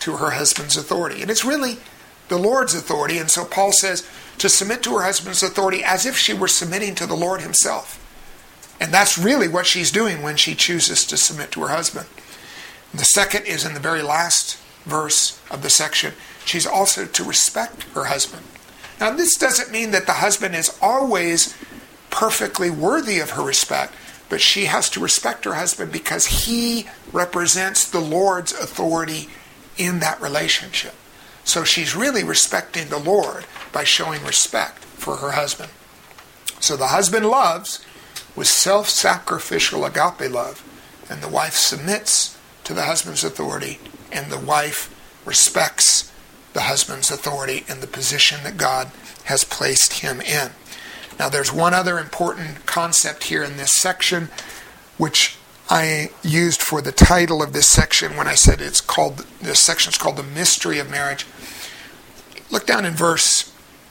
to her husband's authority. And it's really the Lord's authority. And so Paul says to submit to her husband's authority as if she were submitting to the Lord himself. And that's really what she's doing when she chooses to submit to her husband. And the second is in the very last verse of the section. She's also to respect her husband. Now, this doesn't mean that the husband is always perfectly worthy of her respect, but she has to respect her husband because he represents the Lord's authority in that relationship. So she's really respecting the Lord by showing respect for her husband. So the husband loves with self-sacrificial agape love, and the wife submits to the husband's authority, and the wife respects the husband's authority in the position that God has placed him in. Now there's one other important concept here in this section, which I used for the title of this section when I said this section is called the mystery of marriage. Look down in verse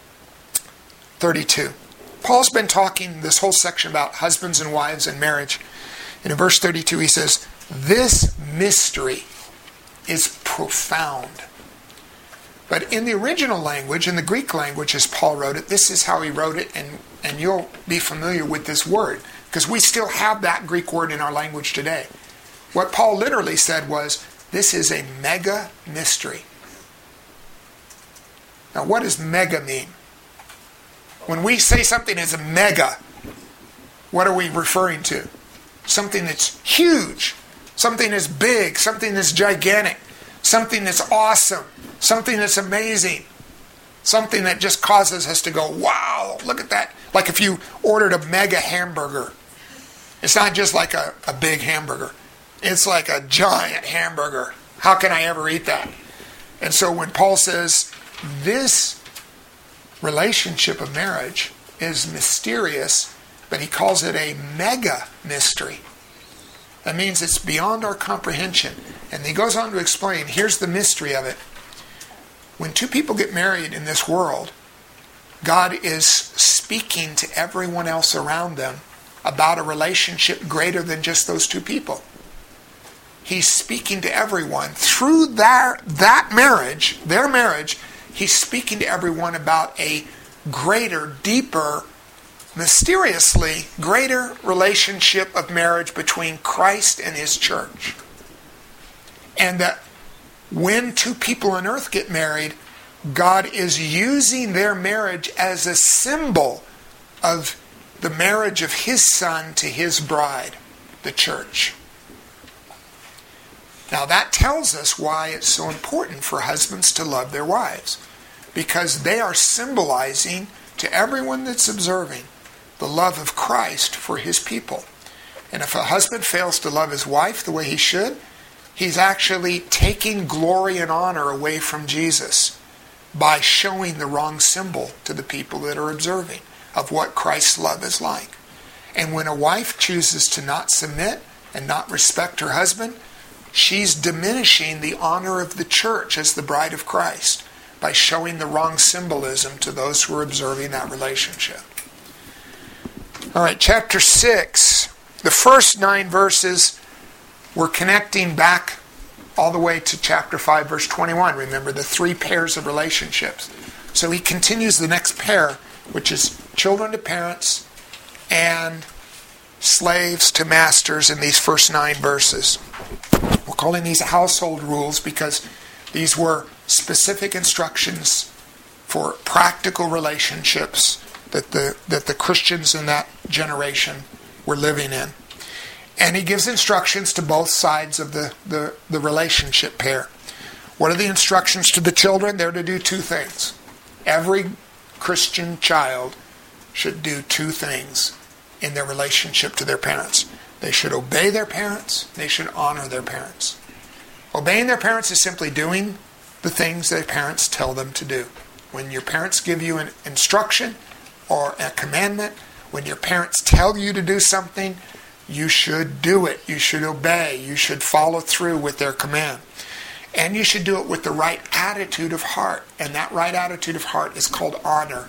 32. Paul's been talking this whole section about husbands and wives and marriage. And in verse 32 he says, this mystery is profound. But in the original language, in the Greek language as Paul wrote it, this is how he wrote it, and you'll be familiar with this word, because we still have that Greek word in our language today. What Paul literally said was, this is a mega mystery. Now what does mega mean? When we say something is a mega, what are we referring to? Something that's huge, something that's big, something that's gigantic, something that's awesome, something that's amazing, something that just causes us to go, wow, look at that. Like if you ordered a mega hamburger, it's not just like a big hamburger. It's like a giant hamburger. How can I ever eat that? And so when Paul says this relationship of marriage is mysterious, but he calls it a mega mystery. That means it's beyond our comprehension. And he goes on to explain, here's the mystery of it. When two people get married in this world, God is speaking to everyone else around them about a relationship greater than just those two people. He's speaking to everyone. Through that marriage, their marriage, he's speaking to everyone about a greater, deeper, mysteriously greater relationship of marriage between Christ and his church. And that when two people on earth get married, God is using their marriage as a symbol of the marriage of his son to his bride, the church. Now that tells us why it's so important for husbands to love their wives, because they are symbolizing to everyone that's observing the love of Christ for his people. And if a husband fails to love his wife the way he should, he's actually taking glory and honor away from Jesus by showing the wrong symbol to the people that are observing of what Christ's love is like. And when a wife chooses to not submit and not respect her husband, she's diminishing the honor of the church as the bride of Christ by showing the wrong symbolism to those who are observing that relationship. All right, chapter 6, the first 9 verses, we're connecting back all the way to chapter 5, verse 21. Remember the 3 pairs of relationships. So he continues the next pair, which is children to parents and slaves to masters in these first 9 verses. We're calling these household rules because these were specific instructions for practical relationships that the Christians in that generation were living in. And he gives instructions to both sides of the relationship pair. What are the instructions to the children? They're to do 2 things. Every Christian child should do 2 things in their relationship to their parents. They should obey their parents. They should honor their parents. Obeying their parents is simply doing the things their parents tell them to do. When your parents give you an instruction or a commandment, when your parents tell you to do something, you should do it. You should obey. You should follow through with their command. And you should do it with the right attitude of heart. And that right attitude of heart is called honor.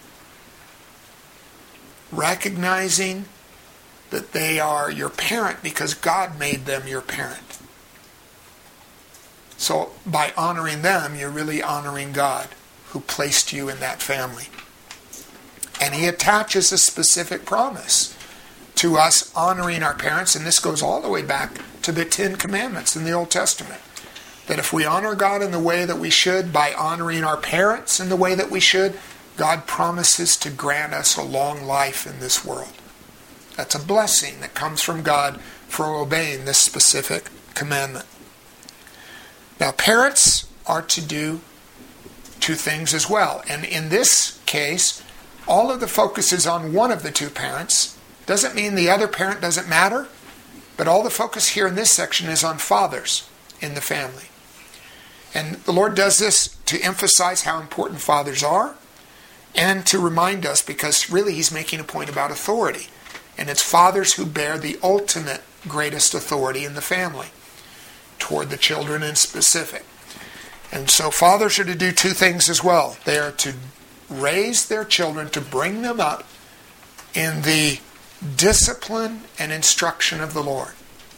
Recognizing that they are your parent because God made them your parent. So by honoring them, you're really honoring God who placed you in that family. And he attaches a specific promise to us honoring our parents, and this goes all the way back to the 10 Commandments in the Old Testament. That if we honor God in the way that we should, by honoring our parents in the way that we should, God promises to grant us a long life in this world. That's a blessing that comes from God for obeying this specific commandment. Now, parents are to do 2 things as well. And in this case, all of the focus is on one of the 2 parents. Doesn't mean the other parent doesn't matter, but all the focus here in this section is on fathers in the family. And the Lord does this to emphasize how important fathers are and to remind us, because really he's making a point about authority. And it's fathers who bear the ultimate greatest authority in the family toward the children in specific. And so fathers are to do 2 things as well. They are to raise their children, to bring them up in the discipline and instruction of the Lord.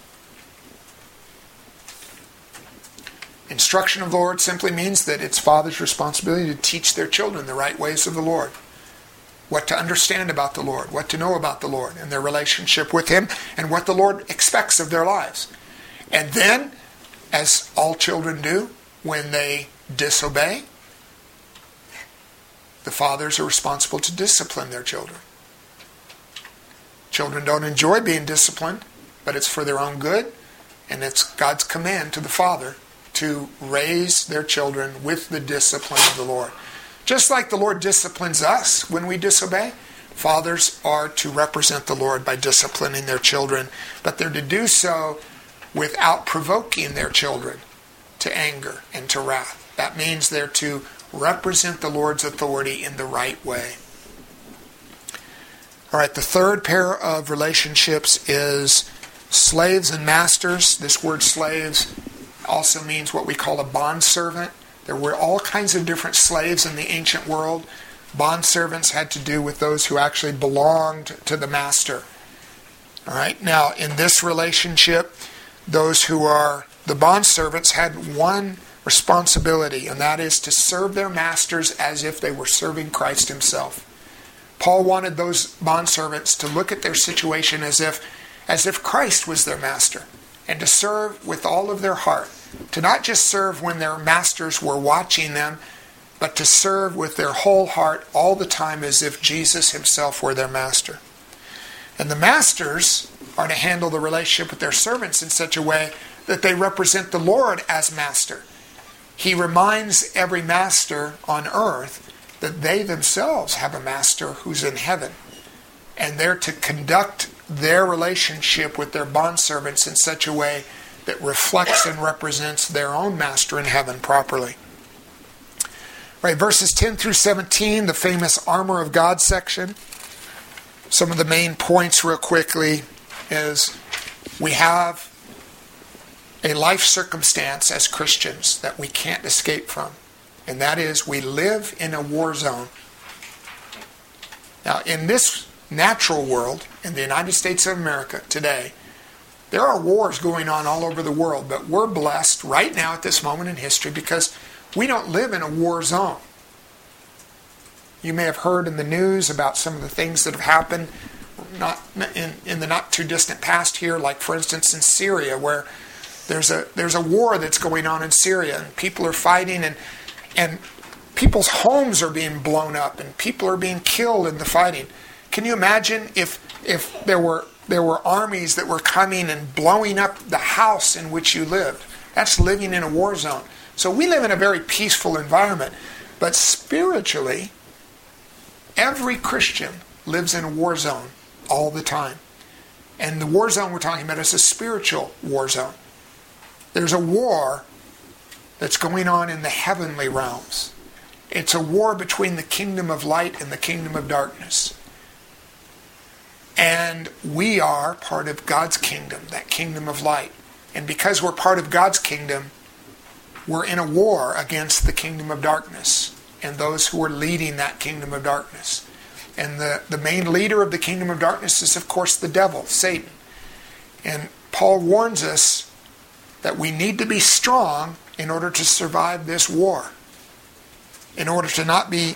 Instruction of the Lord simply means that it's fathers' responsibility to teach their children the right ways of the Lord, what to understand about the Lord, what to know about the Lord and their relationship with him, and what the Lord expects of their lives. And then, as all children do, when they disobey, the fathers are responsible to discipline their children. Children don't enjoy being disciplined, but it's for their own good, and it's God's command to the father to raise their children with the discipline of the Lord. Just like the Lord disciplines us when we disobey, fathers are to represent the Lord by disciplining their children, but they're to do so without provoking their children to anger and to wrath. That means they're to represent the Lord's authority in the right way. All right, the third pair of relationships is slaves and masters. This word slaves also means what we call a bondservant. There were all kinds of different slaves in the ancient world. Bondservants had to do with those who actually belonged to the master. All right, now in this relationship, those who are the bondservants had one responsibility, and that is to serve their masters as if they were serving Christ himself. Paul wanted those bondservants to look at their situation as if Christ was their master, and to serve with all of their heart. To not just serve when their masters were watching them, but to serve with their whole heart all the time as if Jesus himself were their master. And the masters are to handle the relationship with their servants in such a way that they represent the Lord as master. He reminds every master on earth that they themselves have a master who's in heaven. And they're to conduct their relationship with their bondservants in such a way that reflects and represents their own master in heaven properly. Right, verses 10 through 17, the famous armor of God section. Some of the main points real quickly is we have a life circumstance as Christians that we can't escape from. And that is we live in a war zone. Now in this natural world, in the United States of America today, there are wars going on all over the world, but we're blessed right now at this moment in history because we don't live in a war zone. You may have heard in the news about some of the things that have happened not in the not too distant past here, like for instance in Syria, where there's a war that's going on in Syria, and people are fighting, and people's homes are being blown up, and people are being killed in the fighting. Can you imagine if there were armies that were coming and blowing up the house in which you lived? That's living in a war zone. So we live in a very peaceful environment, but spiritually, every Christian lives in a war zone all the time. And the war zone we're talking about is a spiritual war zone. There's a war that's going on in the heavenly realms. It's a war between the kingdom of light and the kingdom of darkness. And we are part of God's kingdom, that kingdom of light. And because we're part of God's kingdom, we're in a war against the kingdom of darkness and those who are leading that kingdom of darkness. And the main leader of the kingdom of darkness is, of course, the devil, Satan. And Paul warns us that we need to be strong in order to survive this war, in order to not be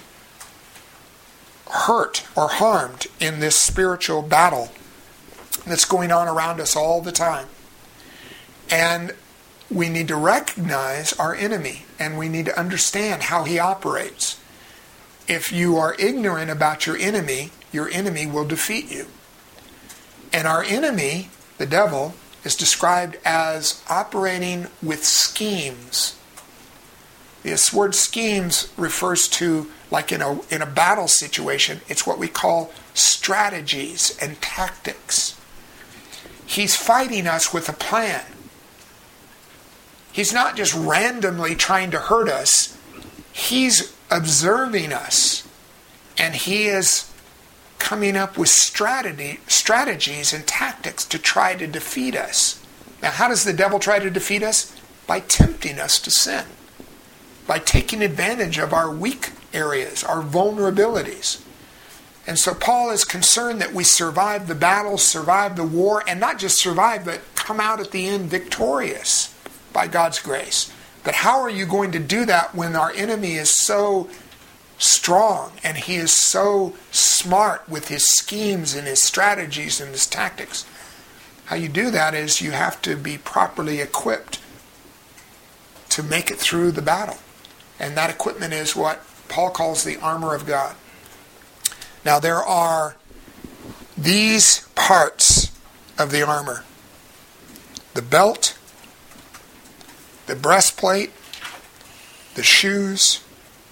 hurt or harmed in this spiritual battle that's going on around us all the time. And we need to recognize our enemy, and we need to understand how he operates. If you are ignorant about your enemy will defeat you. And our enemy, the devil, is described as operating with schemes. This word schemes refers to, like in a battle situation, it's what we call strategies and tactics. He's fighting us with a plan. He's not just randomly trying to hurt us. He's observing us. And he is coming up with strategies and tactics to try to defeat us. Now, how does the devil try to defeat us? By tempting us to sin. By taking advantage of our weak areas, our vulnerabilities. And so Paul is concerned that we survive the battle, survive the war, and not just survive, but come out at the end victorious by God's grace. But how are you going to do that when our enemy is so strong and he is so smart with his schemes and his strategies and his tactics? How you do that is you have to be properly equipped to make it through the battle. And that equipment is what Paul calls the armor of God. Now there are these parts of the armor: the belt, the breastplate, the shoes,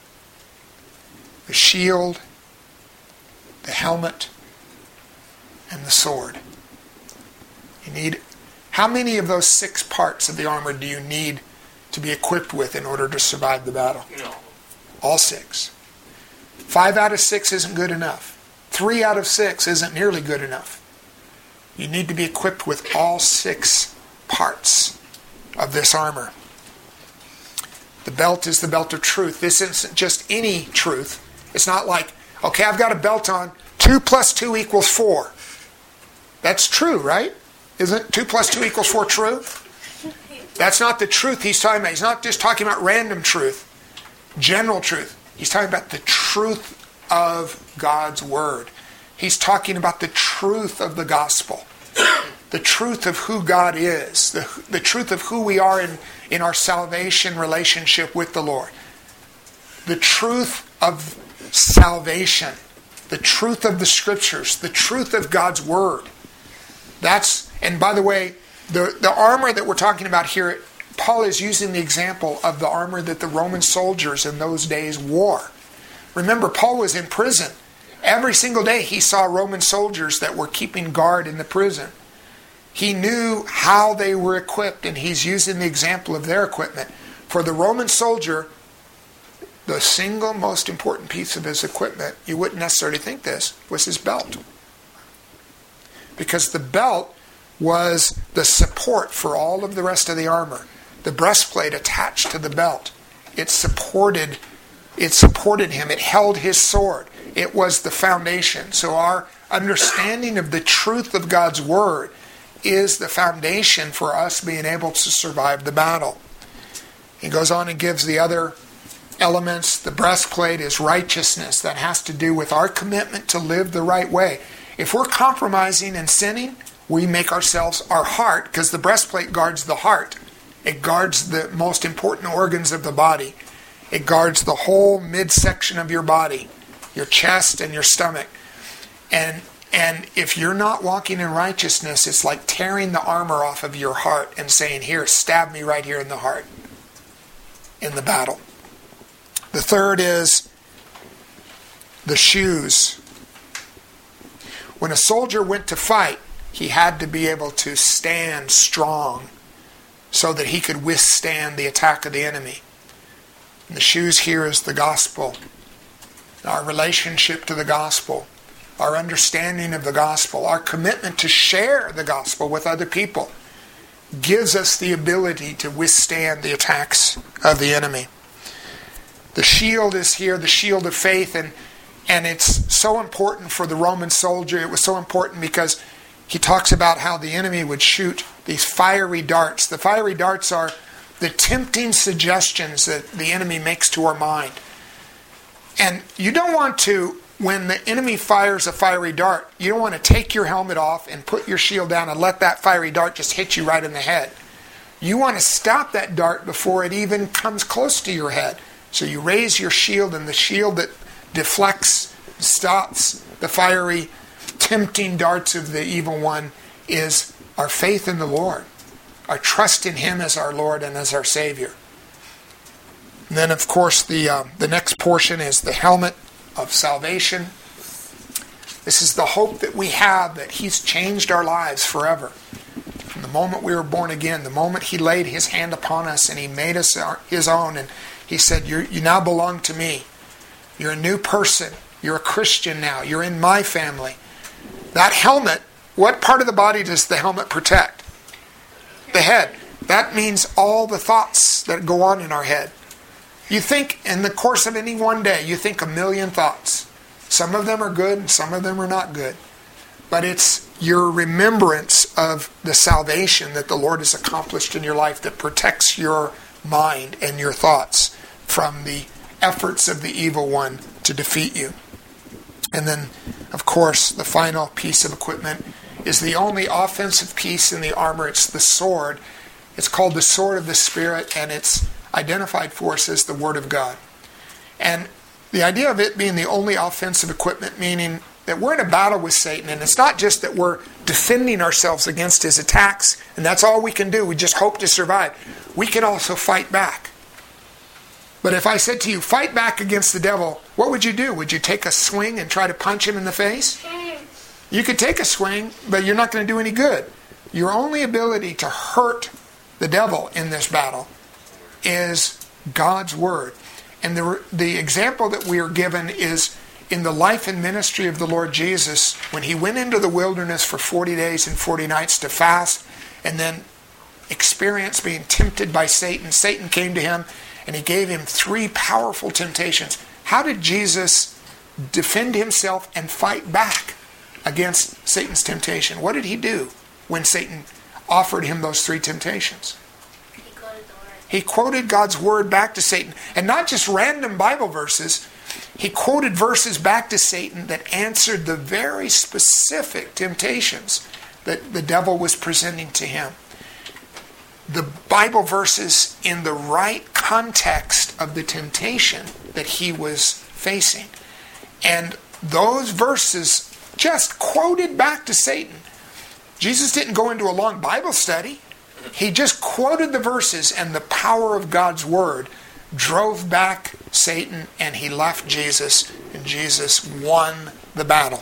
the shield, the helmet, and the sword. You need, how many of those 6 parts of the armor do you need to be equipped with in order to survive the battle? No. All 6. 5 out of 6 isn't good enough. 3 out of 6 isn't nearly good enough. You need to be equipped with all 6 parts of this armor. The belt is the belt of truth. This isn't just any truth. It's not like, okay, I've got a belt on, 2 plus 2 equals 4. That's true, right? Isn't 2 plus 2 equals 4 true? That's not the truth he's talking about. He's not just talking about random truth, general truth. He's talking about the truth of God's Word. He's talking about the truth of the gospel, the truth of who God is, the truth of who we are in our salvation relationship with the Lord, the truth of salvation, the truth of the Scriptures, the truth of God's Word. And by the way, the armor that we're talking about here, Paul is using the example of the armor that the Roman soldiers in those days wore. Remember, Paul was in prison. Every single day he saw Roman soldiers that were keeping guard in the prison. He knew how they were equipped, and he's using the example of their equipment. For the Roman soldier, the single most important piece of his equipment, you wouldn't necessarily think this, was his belt. Because the belt was the support for all of the rest of the armor. The breastplate attached to the belt, it supported him. It held his sword. It was the foundation. So our understanding of the truth of God's Word is the foundation for us being able to survive the battle. He goes on and gives the other elements. The breastplate is righteousness. That has to do with our commitment to live the right way. If we're compromising and sinning, we make ourselves our heart, because the breastplate guards the heart. It guards the most important organs of the body. It guards the whole midsection of your body, your chest and your stomach. And if you're not walking in righteousness, it's like tearing the armor off of your heart and saying, here, stab me right here in the heart, in the battle. The third is the shoes. When a soldier went to fight, he had to be able to stand strong so that he could withstand the attack of the enemy. And the shoes here is the gospel, our relationship to the gospel, our understanding of the gospel, our commitment to share the gospel with other people gives us the ability to withstand the attacks of the enemy. The shield is here, the shield of faith, and it's so important for the Roman soldier. It was so important because he talks about how the enemy would shoot these fiery darts. The fiery darts are the tempting suggestions that the enemy makes to our mind. And you don't want to, when the enemy fires a fiery dart, you don't want to take your helmet off and put your shield down and let that fiery dart just hit you right in the head. You want to stop that dart before it even comes close to your head. So you raise your shield, and the shield that deflects, stops the fiery, tempting darts of the evil one is our faith in the Lord, our trust in Him as our Lord and as our Savior. And then, of course, the next portion is the helmet of salvation. This is the hope that we have that He's changed our lives forever. From the moment we were born again, the moment He laid His hand upon us and He made us His own, and He said, you now belong to me. You're a new person. You're a Christian now. You're in my family. That helmet, what part of the body does the helmet protect? The head. That means all the thoughts that go on in our head. You think in the course of any one day, you think a million thoughts. Some of them are good and some of them are not good. But it's your remembrance of the salvation that the Lord has accomplished in your life that protects your mind and your thoughts from the efforts of the evil one to defeat you. And then, of course, the final piece of equipment is the only offensive piece in the armor. It's the sword. It's called the sword of the Spirit, and it's identified for us as the Word of God. And the idea of it being the only offensive equipment, meaning that we're in a battle with Satan, and it's not just that we're defending ourselves against his attacks, and that's all we can do. We just hope to survive. We can also fight back. But if I said to you, fight back against the devil, what would you do? Would you take a swing and try to punch him in the face? You could take a swing, but you're not going to do any good. Your only ability to hurt the devil in this battle is God's Word. And the example that we are given is in the life and ministry of the Lord Jesus, when He went into the wilderness for 40 days and 40 nights to fast and then experience being tempted by Satan. Satan came to Him and he gave Him 3 powerful temptations. How did Jesus defend Himself and fight back against Satan's temptation? What did He do when Satan offered Him those 3 temptations? He quoted God's Word back to Satan. And not just random Bible verses. He quoted verses back to Satan that answered the very specific temptations that the devil was presenting to him. The Bible verses in the right context of the temptation that he was facing. And those verses just quoted back to Satan. Jesus didn't go into a long Bible study. He just quoted the verses, and the power of God's Word drove back Satan, and he left Jesus, and Jesus won the battle.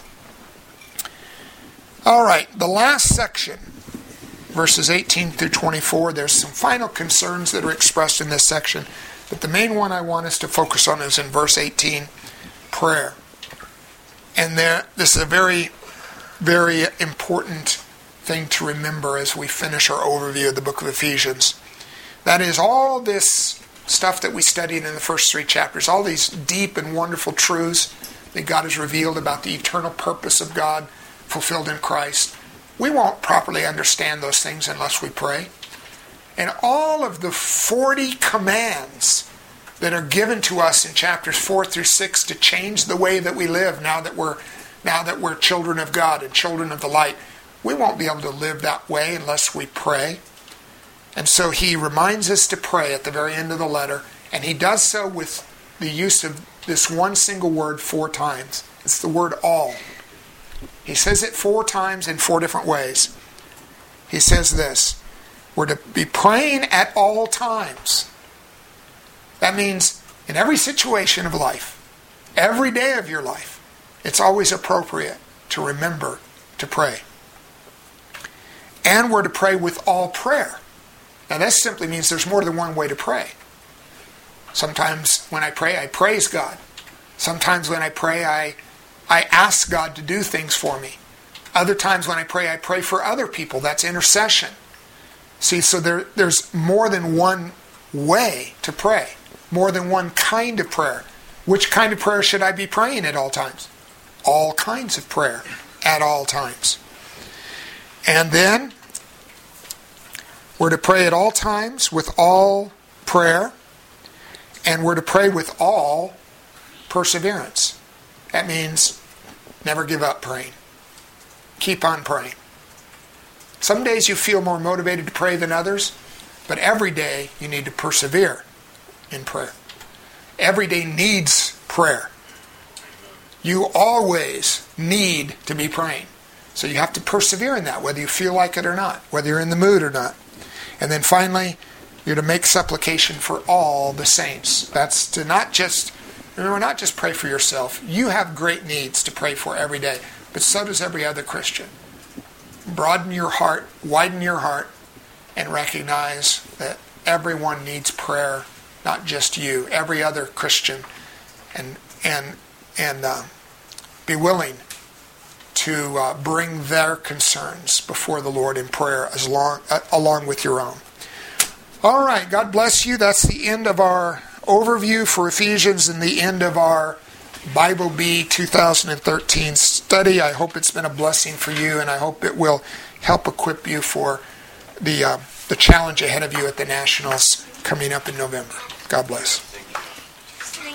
All right, the last section, verses 18 through 24, there's some final concerns that are expressed in this section, but the main one I want us to focus on is in verse 18, prayer. And this is a very, very important thing to remember as we finish our overview of the book of Ephesians. That is, all this stuff that we studied in the first 3 chapters, all these deep and wonderful truths that God has revealed about the eternal purpose of God fulfilled in Christ. We won't properly understand those things unless we pray. And all of the 40 commands that are given to us in chapters 4 through 6 to change the way that we live now that we're children of God and children of the light, we won't be able to live that way unless we pray. And so he reminds us to pray at the very end of the letter, and he does so with the use of this one single word 4 times. It's the word all. He says it 4 times in 4 different ways. He says this: we're to be praying at all times. That means in every situation of life, every day of your life, it's always appropriate to remember to pray. And we're to pray with all prayer. Now that simply means there's more than one way to pray. Sometimes when I pray, I praise God. Sometimes when I pray, I ask God to do things for me. Other times when I pray for other people. That's intercession. See, so there's more than one way to pray. More than one kind of prayer. Which kind of prayer should I be praying at all times? All kinds of prayer at all times. And then We're to pray at all times with all prayer, and we're to pray with all perseverance. That means never give up praying. Keep on praying. Some days you feel more motivated to pray than others, but every day you need to persevere in prayer. Every day needs prayer. You always need to be praying. So you have to persevere in that, whether you feel like it or not, whether you're in the mood or not. And then finally, you're to make supplication for all the saints. That's to not just pray for yourself. You have great needs to pray for every day, but so does every other Christian. Broaden your heart, widen your heart, and recognize that everyone needs prayer, not just you, every other Christian, and be willing to bring their concerns before the Lord in prayer along with your own. All right, God bless you. That's the end of our overview for Ephesians and the end of our Bible Bee 2013 study. I hope it's been a blessing for you, and I hope it will help equip you for the challenge ahead of you at the Nationals coming up in November. God bless.